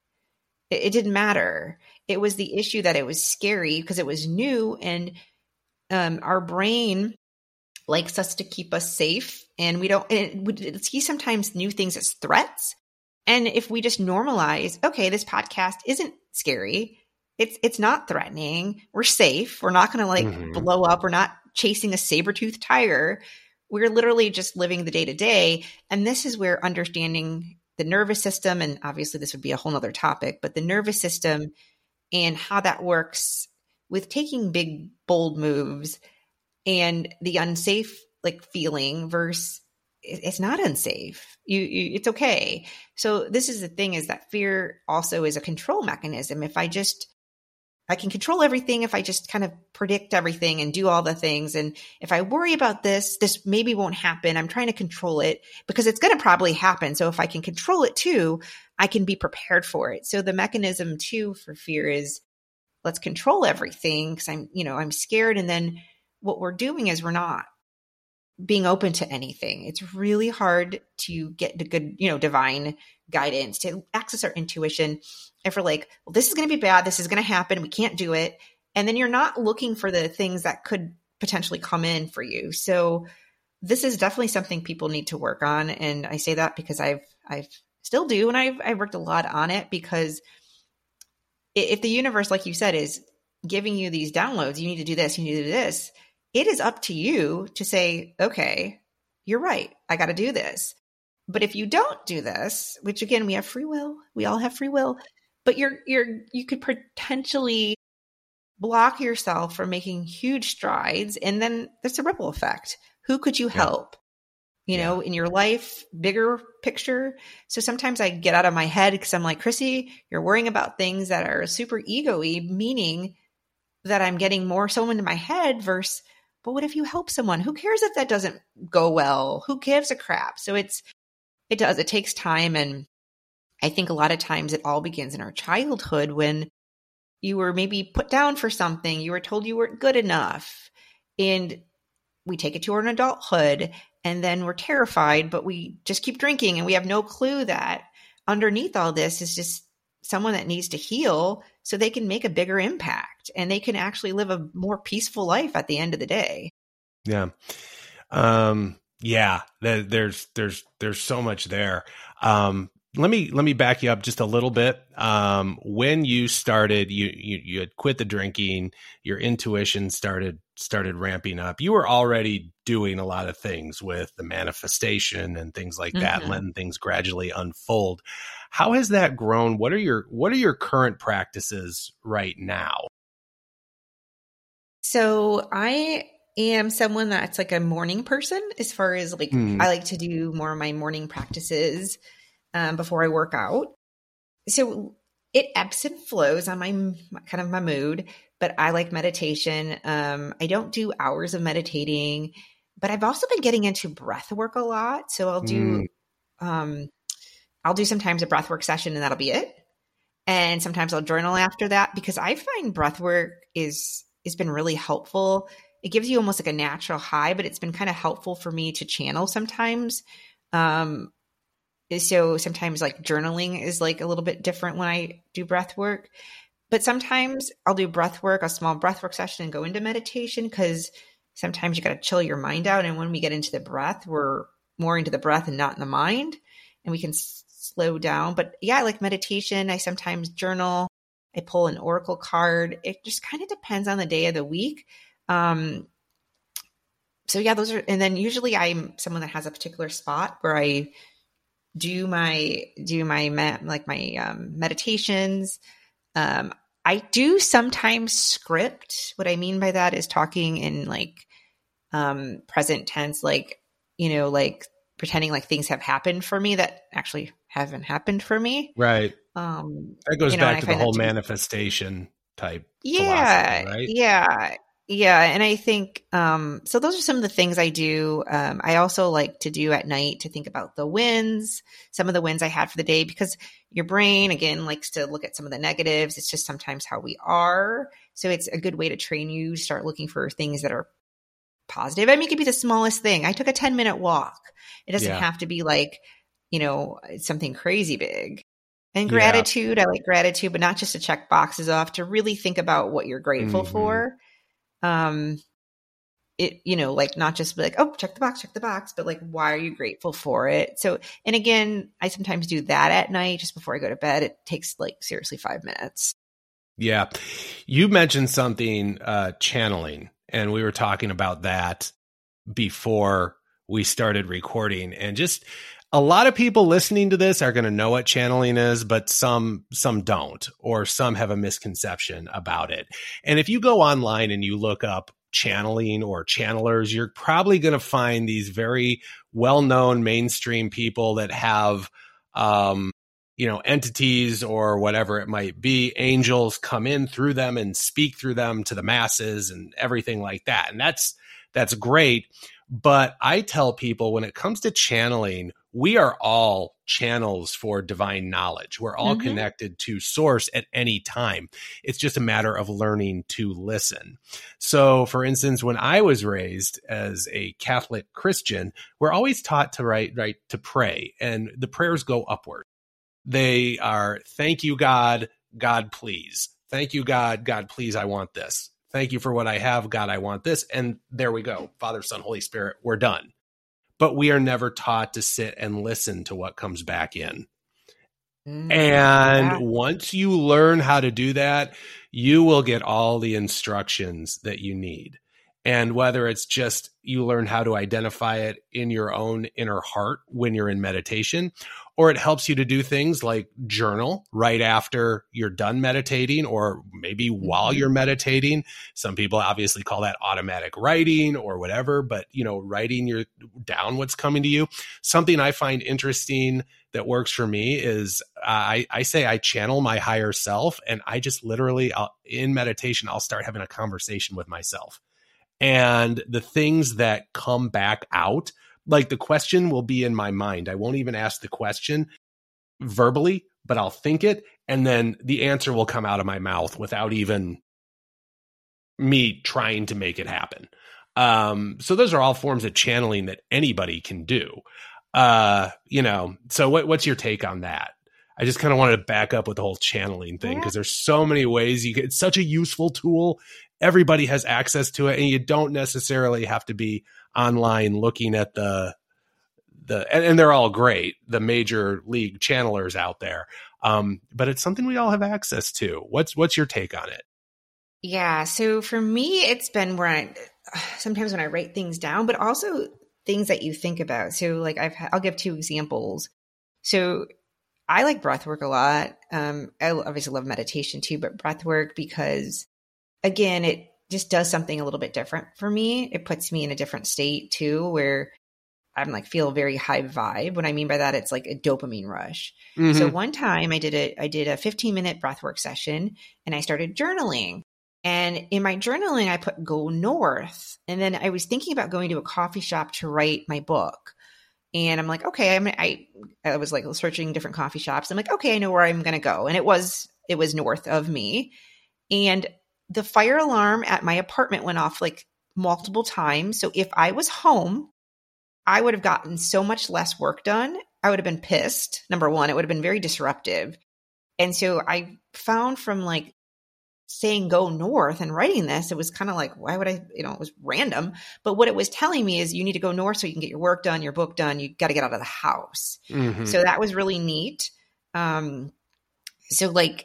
It, it didn't matter. It was the issue that it was scary because it was new, and um, our brain likes us to keep us safe, and we don't and we see sometimes new things as threats. And if we just normalize, okay, this podcast isn't scary. It's it's not threatening. We're safe. We're not going to like mm-hmm. blow up. We're not chasing a saber-toothed tiger. We're literally just living the day to day. And this is where understanding the nervous system, and obviously this would be a whole nother topic, but the nervous system and how that works with taking big, bold moves and the unsafe like feeling versus it's not unsafe. You, you, it's okay. So this is the thing, is that fear also is a control mechanism. If I just I can control everything if I just kind of predict everything and do all the things. And if I worry about this, this maybe won't happen. I'm trying to control it because it's going to probably happen. So if I can control it too, I can be prepared for it. So the mechanism too for fear is let's control everything because I'm, you know, I'm scared. And then what we're doing is we're not being open to anything. It's really hard to get the good, you know, divine guidance, to access our intuition. If we're like, well, this is going to be bad, this is going to happen, we can't do it. And then you're not looking for the things that could potentially come in for you. So this is definitely something people need to work on. And I say that because I've, I've still do. And I've, I've worked a lot on it because if the universe, like you said, is giving you these downloads, you need to do this, you need to do this. It is up to you to say, okay, you're right. I got to do this. But if you don't do this, which again, we have free will, we all have free will, but you're, you're, you could potentially block yourself from making huge strides. And then there's a ripple effect. Who could you help, you yeah. know, in your life, bigger picture? So sometimes I get out of my head because I'm like, Chrissy, you're worrying about things that are super ego-y, meaning that I'm getting more so into my head versus, but what if you help someone? Who cares if that doesn't go well? Who gives a crap? So it's, it does, it takes time. And I think a lot of times it all begins in our childhood when you were maybe put down for something, you were told you weren't good enough. And we take it to our adulthood and then we're terrified, but we just keep drinking and we have no clue that underneath all this is just someone that needs to heal so they can make a bigger impact and they can actually live a more peaceful life at the end of the day. Yeah. Um, yeah, there's, there's, there's so much there. Um, let me, let me back you up just a little bit. Um, when you started, you, you, you had quit the drinking, your intuition started, started ramping up. You were already doing a lot of things with the manifestation and things like that, mm-hmm. letting things gradually unfold. How has that grown? What are your, what are your current practices right now? So I am someone that's like a morning person as far as like, mm. I like to do more of my morning practices um, before I work out. So it ebbs and flows on my kind of my mood, but I like meditation. Um, I don't do hours of meditating, but I've also been getting into breath work a lot. So I'll do, mm. um, I'll do sometimes a breath work session and that'll be it. And sometimes I'll journal after that because I find breath work is, has been really helpful. It gives you almost like a natural high, but it's been kind of helpful for me to channel sometimes. Um, so sometimes like journaling is like a little bit different when I do breath work, but sometimes I'll do breath work, a small breath work session and go into meditation because sometimes you got to chill your mind out. And when we get into the breath, we're more into the breath and not in the mind and we can s- slow down. But yeah, I like meditation. I sometimes journal. I pull an oracle card. It just kind of depends on the day of the week. Um, so yeah, those are, and then usually I'm someone that has a particular spot where I do my, do my, me- like my, um, meditations. Um, I do sometimes script. What I mean by that is talking in like, um, present tense, like, you know, like pretending like things have happened for me that actually haven't happened for me. Right. Um, that goes you know, back to the whole to manifestation be, type. Yeah. Right? Yeah. Yeah. And I think, um, so those are some of the things I do. Um, I also like to do at night to think about the wins, some of the wins I had for the day, because your brain again likes to look at some of the negatives. It's just sometimes how we are. So it's a good way to train you to start looking for things that are positive. I mean, it could be the smallest thing. I took a ten minute walk. It doesn't yeah. have to be like, you know, something crazy big. And gratitude, yeah. I like gratitude, but not just to check boxes off, to really think about what you're grateful mm-hmm. for. Um, it, you know, like not just be like, oh, check the box, check the box, but like, why are you grateful for it? So, and again, I sometimes do that at night just before I go to bed. It takes like seriously five minutes. Yeah. You mentioned something, uh, channeling, and we were talking about that before we started recording, and just a lot of people listening to this are going to know what channeling is, but some, some don't, or some have a misconception about it. And if you go online and you look up channeling or channelers, you're probably going to find these very well-known mainstream people that have, um, you know, entities or whatever it might be, angels come in through them and speak through them to the masses and everything like that. And that's, that's great. But I tell people when it comes to channeling, we are all channels for divine knowledge. We're all mm-hmm. connected to source at any time. It's just a matter of learning to listen. So, for instance, when I was raised as a Catholic Christian, we're always taught to write, right, to pray, and the prayers go upward. They are, thank you, God, God, please. Thank you, God, God, please, I want this. Thank you for what I have, God, I want this. And there we go. Father, Son, Holy Spirit, we're done. But we are never taught to sit and listen to what comes back in. Mm, and yeah. once you learn how to do that, you will get all the instructions that you need. And whether it's just you learn how to identify it in your own inner heart when you're in meditation, or it helps you to do things like journal right after you're done meditating, or maybe while you're meditating. Some people obviously call that automatic writing or whatever, but you know, writing your down what's coming to you. Something I find interesting that works for me is uh, I, I say I channel my higher self, and I just literally I'll, in meditation, I'll start having a conversation with myself. And the things that come back out, like the question will be in my mind. I won't even ask the question verbally, but I'll think it. And then the answer will come out of my mouth without even me trying to make it happen. Um, so those are all forms of channeling that anybody can do. Uh, you know, so what, what's your take on that? I just kind of wanted to back up with the whole channeling thing because there's so many ways you get. It's such a useful tool. Everybody has access to it, and you don't necessarily have to be online looking at the the and, and they're all great, the major league channelers out there. Um, but it's something we all have access to. What's what's your take on it? Yeah, so for me, it's been where I sometimes when I write things down, but also things that you think about. So like I've I'll give two examples. So I like breath work a lot. Um, I obviously love meditation too, but breath work because again, it just does something a little bit different for me. It puts me in a different state too, where I'm like, feel very high vibe. What I mean by that, it's like a dopamine rush. Mm-hmm. So one time I did a, I did a fifteen minute breathwork session and I started journaling. And in my journaling, I put go north. And then I was thinking about going to a coffee shop to write my book. And I'm like, okay, I'm, I, I was like searching different coffee shops. I'm like, okay, I know where I'm going to go. And it was, it was north of me. And the fire alarm at my apartment went off like multiple times. So if I was home, I would have gotten so much less work done. I would have been pissed. Number one, it would have been very disruptive. And so I found from like saying go north and writing this, it was kind of like, why would I, you know, it was random. But what it was telling me is you need to go north so you can get your work done, your book done. You got to get out of the house. Mm-hmm. So that was really neat. Um, so like,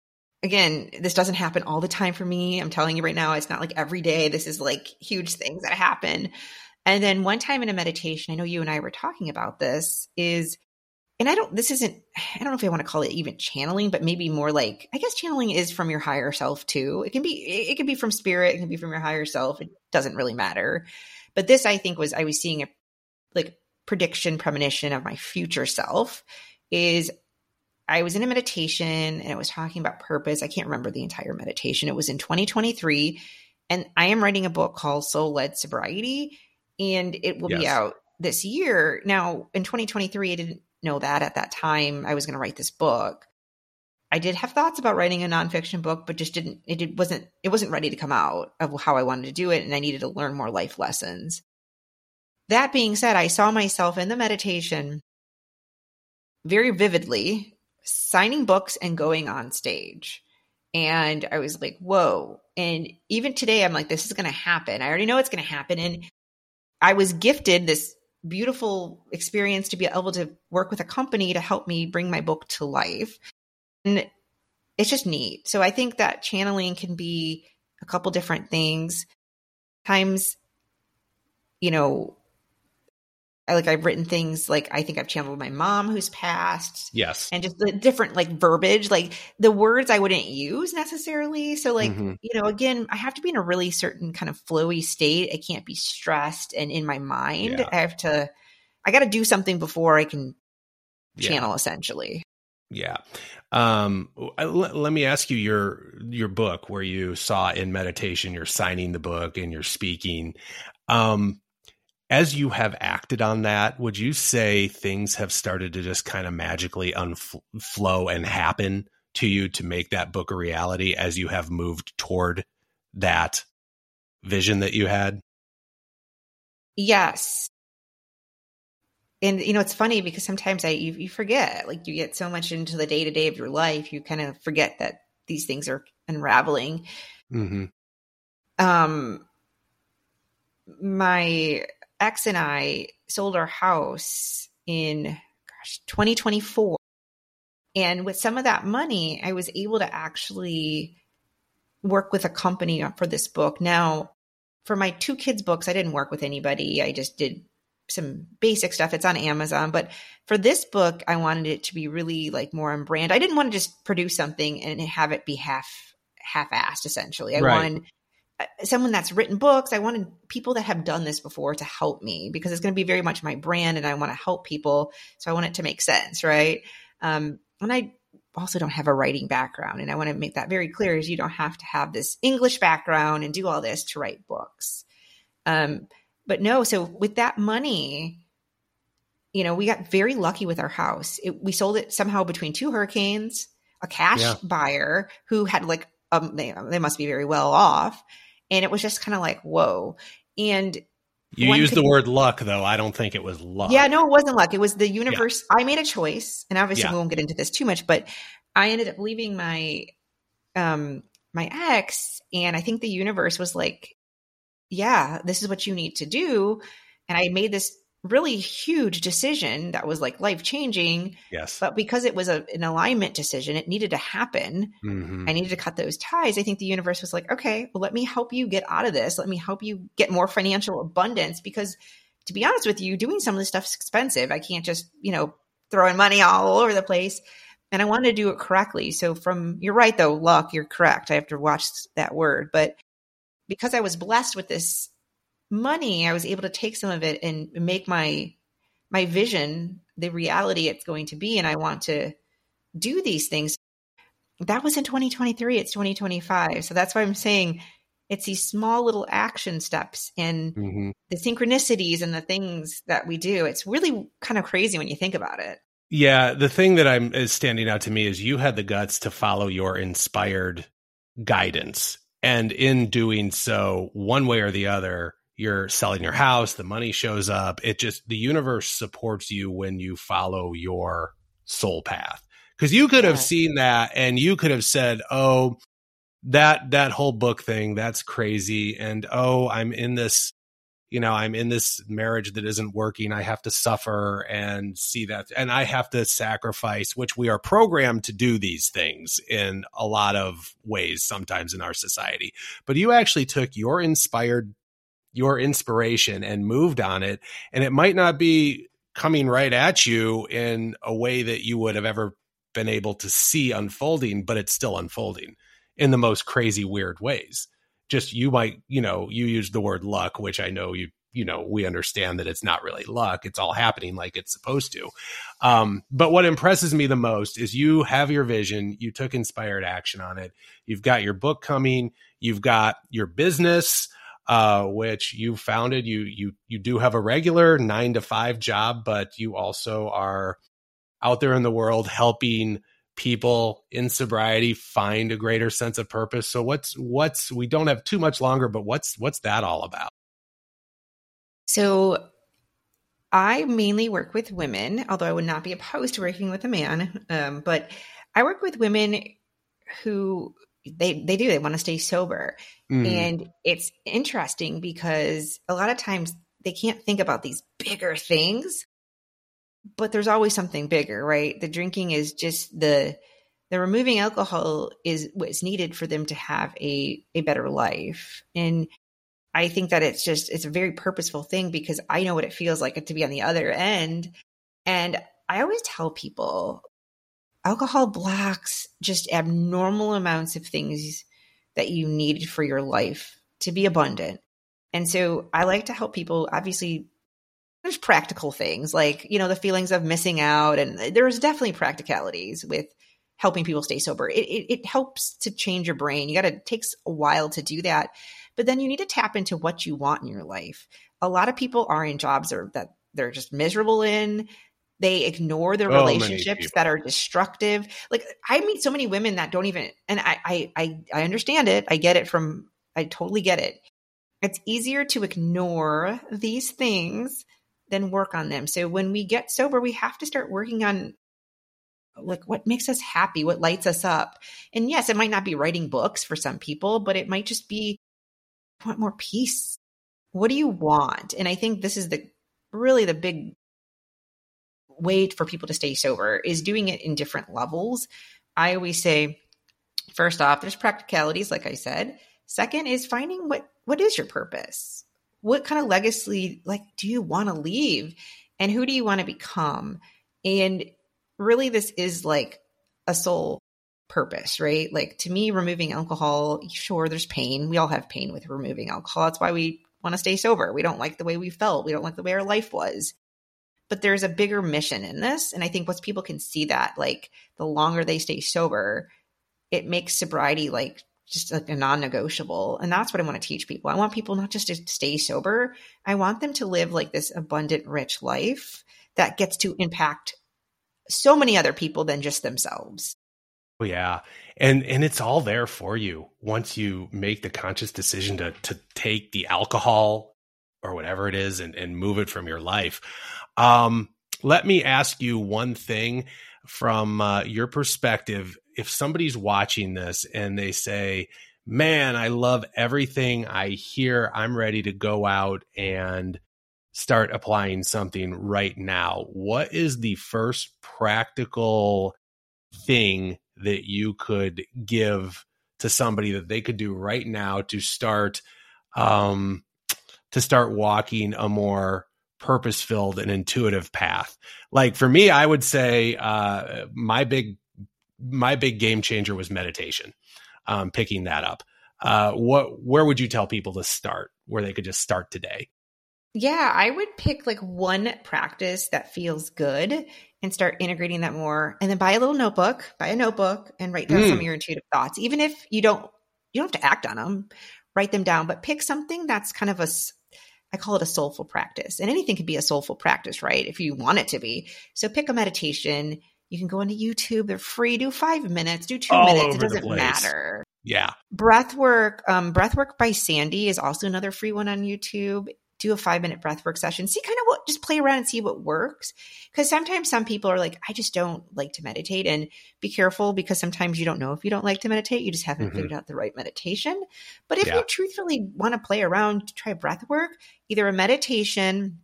Again, this doesn't happen all the time for me. I'm telling you right now, it's not like every day. This is like huge things that happen. And then one time in a meditation, I know you and I were talking about this is, and I don't, this isn't, I don't know if I want to call it even channeling, but maybe more like, I guess channeling is from your higher self too. It can be, it can be from spirit. It can be from your higher self. It doesn't really matter. But this, I think was, I was seeing a like prediction, premonition of my future self is I was in a meditation and it was talking about purpose. I can't remember the entire meditation. It was in twenty twenty-three. And I am writing a book called Soul Led Sobriety, and it will yes. be out this year. Now, in twenty twenty-three, I didn't know that at that time I was going to write this book. I did have thoughts about writing a nonfiction book, but just didn't, it did, wasn't, it wasn't ready to come out of how I wanted to do it. And I needed to learn more life lessons. That being said, I saw myself in the meditation very vividly signing books and going on stage. And I was like, whoa. And even today, I'm like, this is going to happen. I already know it's going to happen. And I was gifted this beautiful experience to be able to work with a company to help me bring my book to life. And it's just neat. So I think that channeling can be a couple different things. Times, you know, I like I've written things like I think I've channeled my mom who's passed. Yes. And just the different like verbiage, like the words I wouldn't use necessarily. So like, mm-hmm. you know, again, I have to be in a really certain kind of flowy state. I can't be stressed and in my mind. Yeah. I have to, I got to do something before I can channel yeah. essentially. Yeah. Um, l- let me ask you your your book where you saw in meditation, you're signing the book and you're speaking. Um, as you have acted on that, would you say things have started to just kind of magically unflow and happen to you to make that book a reality as you have moved toward that vision that you had? Yes. And, you know, it's funny because sometimes I, you, you forget, like you get so much into the day to day of your life, you kind of forget that these things are unraveling. Mm-hmm. Um, my ex and I sold our house in, gosh, twenty twenty-four. And with some of that money, I was able to actually work with a company for this book. Now, for my two kids' books, I didn't work with anybody. I just did some basic stuff. It's on Amazon. But for this book, I wanted it to be really like more on brand. I didn't want to just produce something and have it be half half-assed, essentially. I Right. wanted someone that's written books. I wanted people that have done this before to help me because it's going to be very much my brand and I want to help people. So I want it to make sense, right? Um, and I also don't have a writing background. And I want to make that very clear is you don't have to have this English background and do all this to write books. Um, but no, so with that money, you know, we got very lucky with our house. It, we sold it somehow between two hurricanes, a cash Yeah. buyer who had like, um, they, they must be very well off. And it was just kind of like, whoa. And You used the word luck, though. I don't think it was luck. Yeah, no, it wasn't luck. It was the universe. Yeah. I made a choice, and obviously yeah. we won't get into this too much, but I ended up leaving my um my ex, and I think the universe was like, yeah, this is what you need to do. And I made this really huge decision that was like life-changing. Yes. But because it was a, an alignment decision, it needed to happen. Mm-hmm. I needed to cut those ties. I think the universe was like, okay, well, let me help you get out of this. Let me help you get more financial abundance because to be honest with you, doing some of this stuff is expensive. I can't just, you know, throwing money all over the place. And I wanted to do it correctly. So from, you're right though, luck, you're correct. I have to watch that word. But because I was blessed with this money, I was able to take some of it and make my my vision the reality it's going to be. And I want to do these things. That was in twenty twenty-three. It's twenty twenty-five. So that's why I'm saying it's these small little action steps and mm-hmm. the synchronicities and the things that we do. It's really kind of crazy when you think about it. Yeah. The thing that I'm is standing out to me is you had the guts to follow your inspired guidance. And in doing so, one way or the other, you're selling your house, the money shows up. It just, the universe supports you when you follow your soul path. Because you could yeah. have seen that and you could have said, oh, that, that whole book thing, that's crazy. And, oh, I'm in this, you know, I'm in this marriage that isn't working. I have to suffer and see that. And I have to sacrifice, which we are programmed to do these things in a lot of ways, sometimes in our society. But you actually took your inspired your inspiration and moved on it. And it might not be coming right at you in a way that you would have ever been able to see unfolding, but it's still unfolding in the most crazy, weird ways. Just you might, you know, you use the word luck, which I know you, you know, we understand that it's not really luck. It's all happening like it's supposed to. Um, but what impresses me the most is you have your vision. You took inspired action on it. You've got your book coming. You've got your business, uh, which you founded. You, you, you do have a regular nine to five job, but you also are out there in the world helping people in sobriety find a greater sense of purpose. So what's, what's, we don't have too much longer, but what's, what's that all about? So I mainly work with women, although I would not be opposed to working with a man. Um, but I work with women who they, they do, they want to stay sober. Mm. And it's interesting because a lot of times they can't think about these bigger things, but there's always something bigger, right? The drinking is just the, the removing alcohol is what's needed for them to have a, a better life. And I think that it's just, it's a very purposeful thing because I know what it feels like to be on the other end. And I always tell people alcohol blocks just abnormal amounts of things that you need for your life to be abundant. And so I like to help people, obviously, there's practical things like, you know, the feelings of missing out. And there's definitely practicalities with helping people stay sober. It, it, it helps to change your brain. You got to, it takes a while to do that. But then you need to tap into what you want in your life. A lot of people are in jobs that, that they're just miserable in. They ignore their So relationships that are destructive. Like I meet so many women that don't even, and I, I, I, I understand it. I get it from, I totally get it. It's easier to ignore these things than work on them. So when we get sober, we have to start working on like what makes us happy, what lights us up. And yes, it might not be writing books for some people, but it might just be, I want more peace. What do you want? And I think this is the really the big way for people to stay sober is doing it in different levels. I always say, first off, there's practicalities, like I said. Second is finding what, what is your purpose? What kind of legacy, like, do you want to leave? And who do you want to become? And really, this is like a soul purpose, right? Like to me, removing alcohol, sure, there's pain. We all have pain with removing alcohol. That's why we want to stay sober. We don't like the way we felt. We don't like the way our life was. But there's a bigger mission in this. And I think once people can see that, like the longer they stay sober, it makes sobriety like just like a non-negotiable. And that's what I want to teach people. I want people not just to stay sober. I want them to live like this abundant, rich life that gets to impact so many other people than just themselves. Oh, yeah. And and it's all there for you once you make the conscious decision to to take the alcohol or whatever it is and, and move it from your life. Um, let me ask you one thing from uh, your perspective. If somebody's watching this and they say, man, I love everything I hear, I'm ready to go out and start applying something right now, what is the first practical thing that you could give to somebody that they could do right now to start um, to start walking a more purpose-filled and intuitive path? Like for me, I would say uh, my big my big game changer was meditation. Um, picking that up, uh, what where would you tell people to start? Where they could just start today? Yeah, I would pick like one practice that feels good and start integrating that more. And then buy a little notebook, buy a notebook and write down mm. some of your intuitive thoughts. Even if you don't, you don't have to act on them, write them down, but pick something that's kind of a, I call it a soulful practice. And anything can be a soulful practice, right? If you want it to be. So pick a meditation. You can go into YouTube. They're free. Do five minutes, do two All minutes. It doesn't matter. Yeah. Breath work. Um, breath work by Sandy is also another free one on YouTube. Do a five minute breath work session. See kind of what, just play around and see what works. Because sometimes some people are like, I just don't like to meditate. And be careful because sometimes you don't know if you don't like to meditate. You just haven't mm-hmm. figured out the right meditation. But if yeah. you truthfully want to play around, try breath work, either a meditation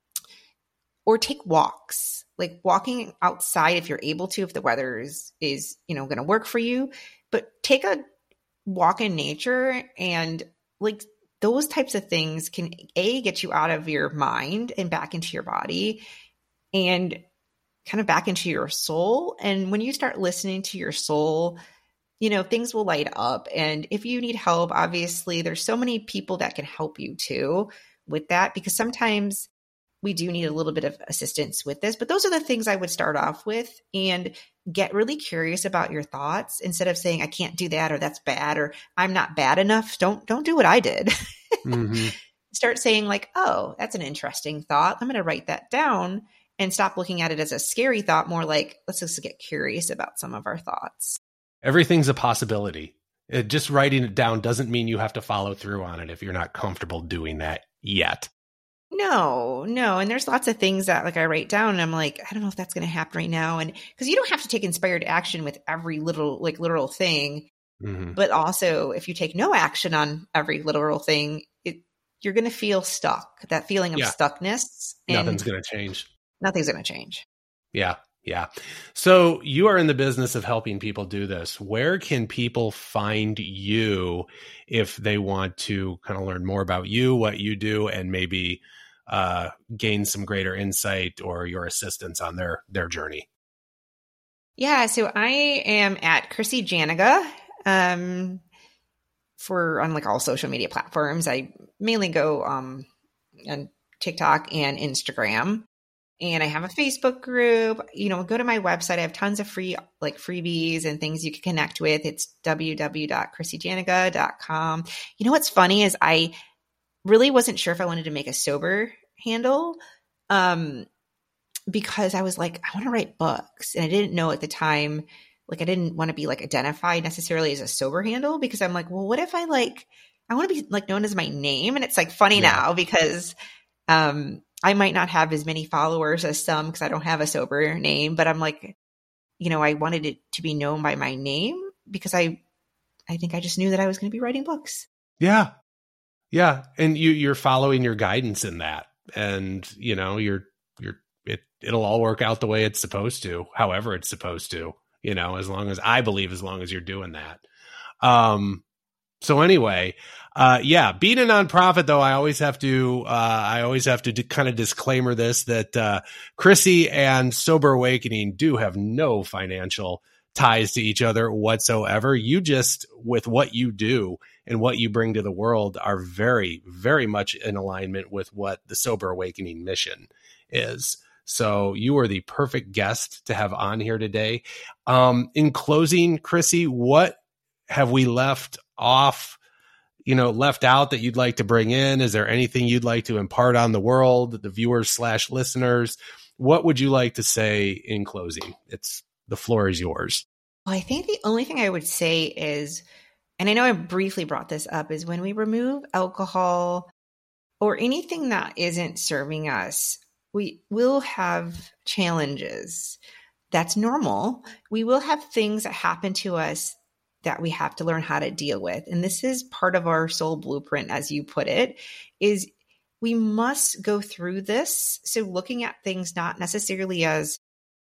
or take walks, like walking outside if you're able to, if the weather is, is you know, going to work for you. But take a walk in nature and like, those types of things can A, get you out of your mind and back into your body and kind of back into your soul. And when you start listening to your soul, you know, things will light up. And if you need help, obviously there's so many people that can help you too with that, because sometimes we do need a little bit of assistance with this. But those are the things I would start off with and get really curious about your thoughts instead of saying, I can't do that, or that's bad, or I'm not bad enough. Don't, don't do what I did. Mm-hmm. Start saying like, oh, that's an interesting thought. I'm going to write that down and stop looking at it as a scary thought. More like, let's just get curious about some of our thoughts. Everything's a possibility. It, just writing it down doesn't mean you have to follow through on it if you're not comfortable doing that yet. No, no. And there's lots of things that like I write down and I'm like, I don't know if that's going to happen right now. And because you don't have to take inspired action with every little like literal thing. Mm-hmm. But also if you take no action on every literal thing, it, you're going to feel stuck. That feeling of yeah. stuckness. Nothing's going to change. Nothing's going to change. Yeah. Yeah. So you are in the business of helping people do this. Where can people find you if they want to kind of learn more about you, what you do, and maybe uh, gain some greater insight or your assistance on their, their journey? Yeah. So I am at Chrissy Janiga um, for on like all social media platforms. I mainly go um, on TikTok and Instagram. And I have a Facebook group. You know, go to my website. I have tons of free like freebies and things you can connect with. It's w w w dot chrissy janiga dot com. You know what's funny is I really wasn't sure if I wanted to make a sober handle um, because I was like, I want to write books. And I didn't know at the time, like I didn't want to be like identified necessarily as a sober handle because I'm like, well, what if I like, I want to be like known as my name. And it's like funny yeah. now because um, I might not have as many followers as some because I don't have a sober name, but I'm like, you know, I wanted it to be known by my name because I, I think I just knew that I was going to be writing books. Yeah. Yeah. And you, you're following your guidance in that. And, you know, you're, you're, it, it'll all work out the way it's supposed to, however it's supposed to, you know, as long as I believe, as long as you're doing that. Um, so anyway, uh, yeah, being a nonprofit though, I always have to, uh, I always have to d- kind of disclaimer this, that, uh, Chrissy and Sober Awakening do have no financial ties to each other whatsoever. You just, with what you do and what you bring to the world, are very, very much in alignment with what the Sober Awakening mission is. So you are the perfect guest to have on here today. Um, in closing, Chrissy, what have we left off, you know, left out that you'd like to bring in? Is there anything you'd like to impart on the world, the viewers slash listeners? What would you like to say in closing? It's, the floor is yours. Well, I think the only thing I would say is, and I know I briefly brought this up, is when we remove alcohol or anything that isn't serving us, we will have challenges. That's normal. We will have things that happen to us that we have to learn how to deal with. And this is part of our soul blueprint, as you put it, is we must go through this. So looking at things not necessarily as,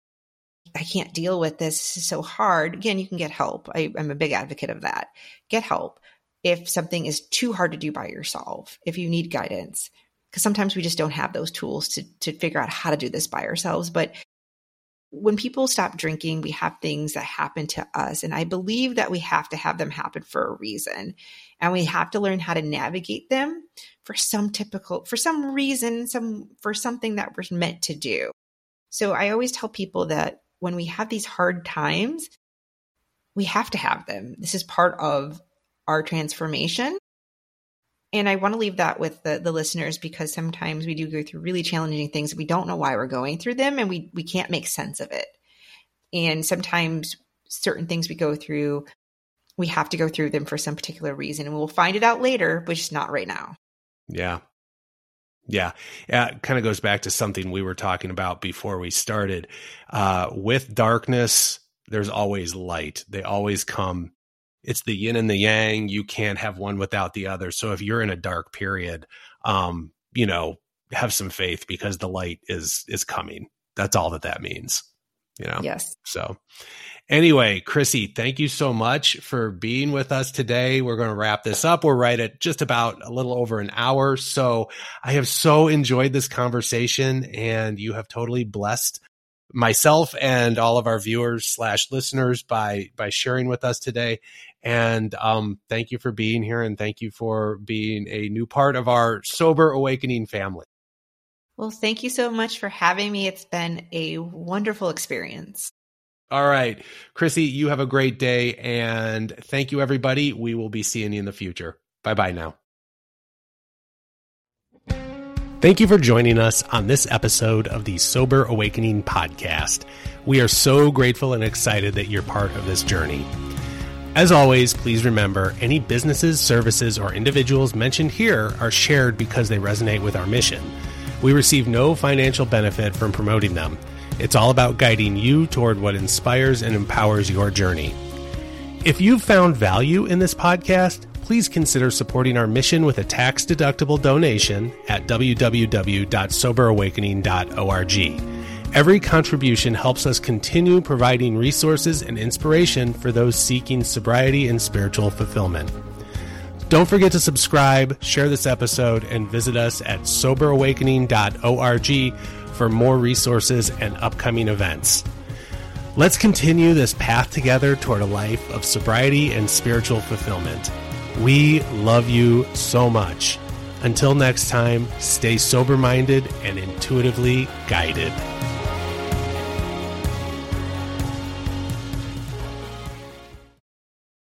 I can't deal with this, this is so hard. Again, you can get help. I, I'm a big advocate of that. Get help if something is too hard to do by yourself, if you need guidance, because sometimes we just don't have those tools to, to figure out how to do this by ourselves. But when people stop drinking, we have things that happen to us. And I believe that we have to have them happen for a reason. And we have to learn how to navigate them for some typical, for some reason, some, for something that we're meant to do. So I always tell people that when we have these hard times, we have to have them. This is part of our transformation. And I want to leave that with the, the listeners, because sometimes we do go through really challenging things. We don't know why we're going through them, and we, we can't make sense of it. And sometimes certain things we go through, we have to go through them for some particular reason, and we'll find it out later, but just not right now. Yeah. Yeah. Yeah. It kind of goes back to something we were talking about before we started. Uh, with darkness, there's always light. They always come. It's the yin and the yang. You can't have one without the other. So if you're in a dark period, um, you know, have some faith, because the light is, is coming. That's all that that means, you know? Yes. So anyway, Chrissy, thank you so much for being with us today. We're going to wrap this up. We're right at just about a little over an hour. So I have so enjoyed this conversation, and you have totally blessed myself and all of our viewers slash listeners by, by sharing with us today. And um, thank you for being here, and thank you for being a new part of our Sober Awakening family. Well, thank you so much for having me. It's been a wonderful experience. All right, Chrissy, you have a great day, and thank you, everybody. We will be seeing you in the future. Bye-bye now. Thank you for joining us on this episode of the Sober Awakening podcast. We are so grateful and excited that you're part of this journey. As always, please remember, any businesses, services, or individuals mentioned here are shared because they resonate with our mission. We receive no financial benefit from promoting them. It's all about guiding you toward what inspires and empowers your journey. If you've found value in this podcast, please consider supporting our mission with a tax-deductible donation at w w w dot sober awakening dot org. Every contribution helps us continue providing resources and inspiration for those seeking sobriety and spiritual fulfillment. Don't forget to subscribe, share this episode, and visit us at sober awakening dot org for more resources and upcoming events. Let's continue this path together toward a life of sobriety and spiritual fulfillment. We love you so much. Until next time, stay sober-minded and intuitively guided.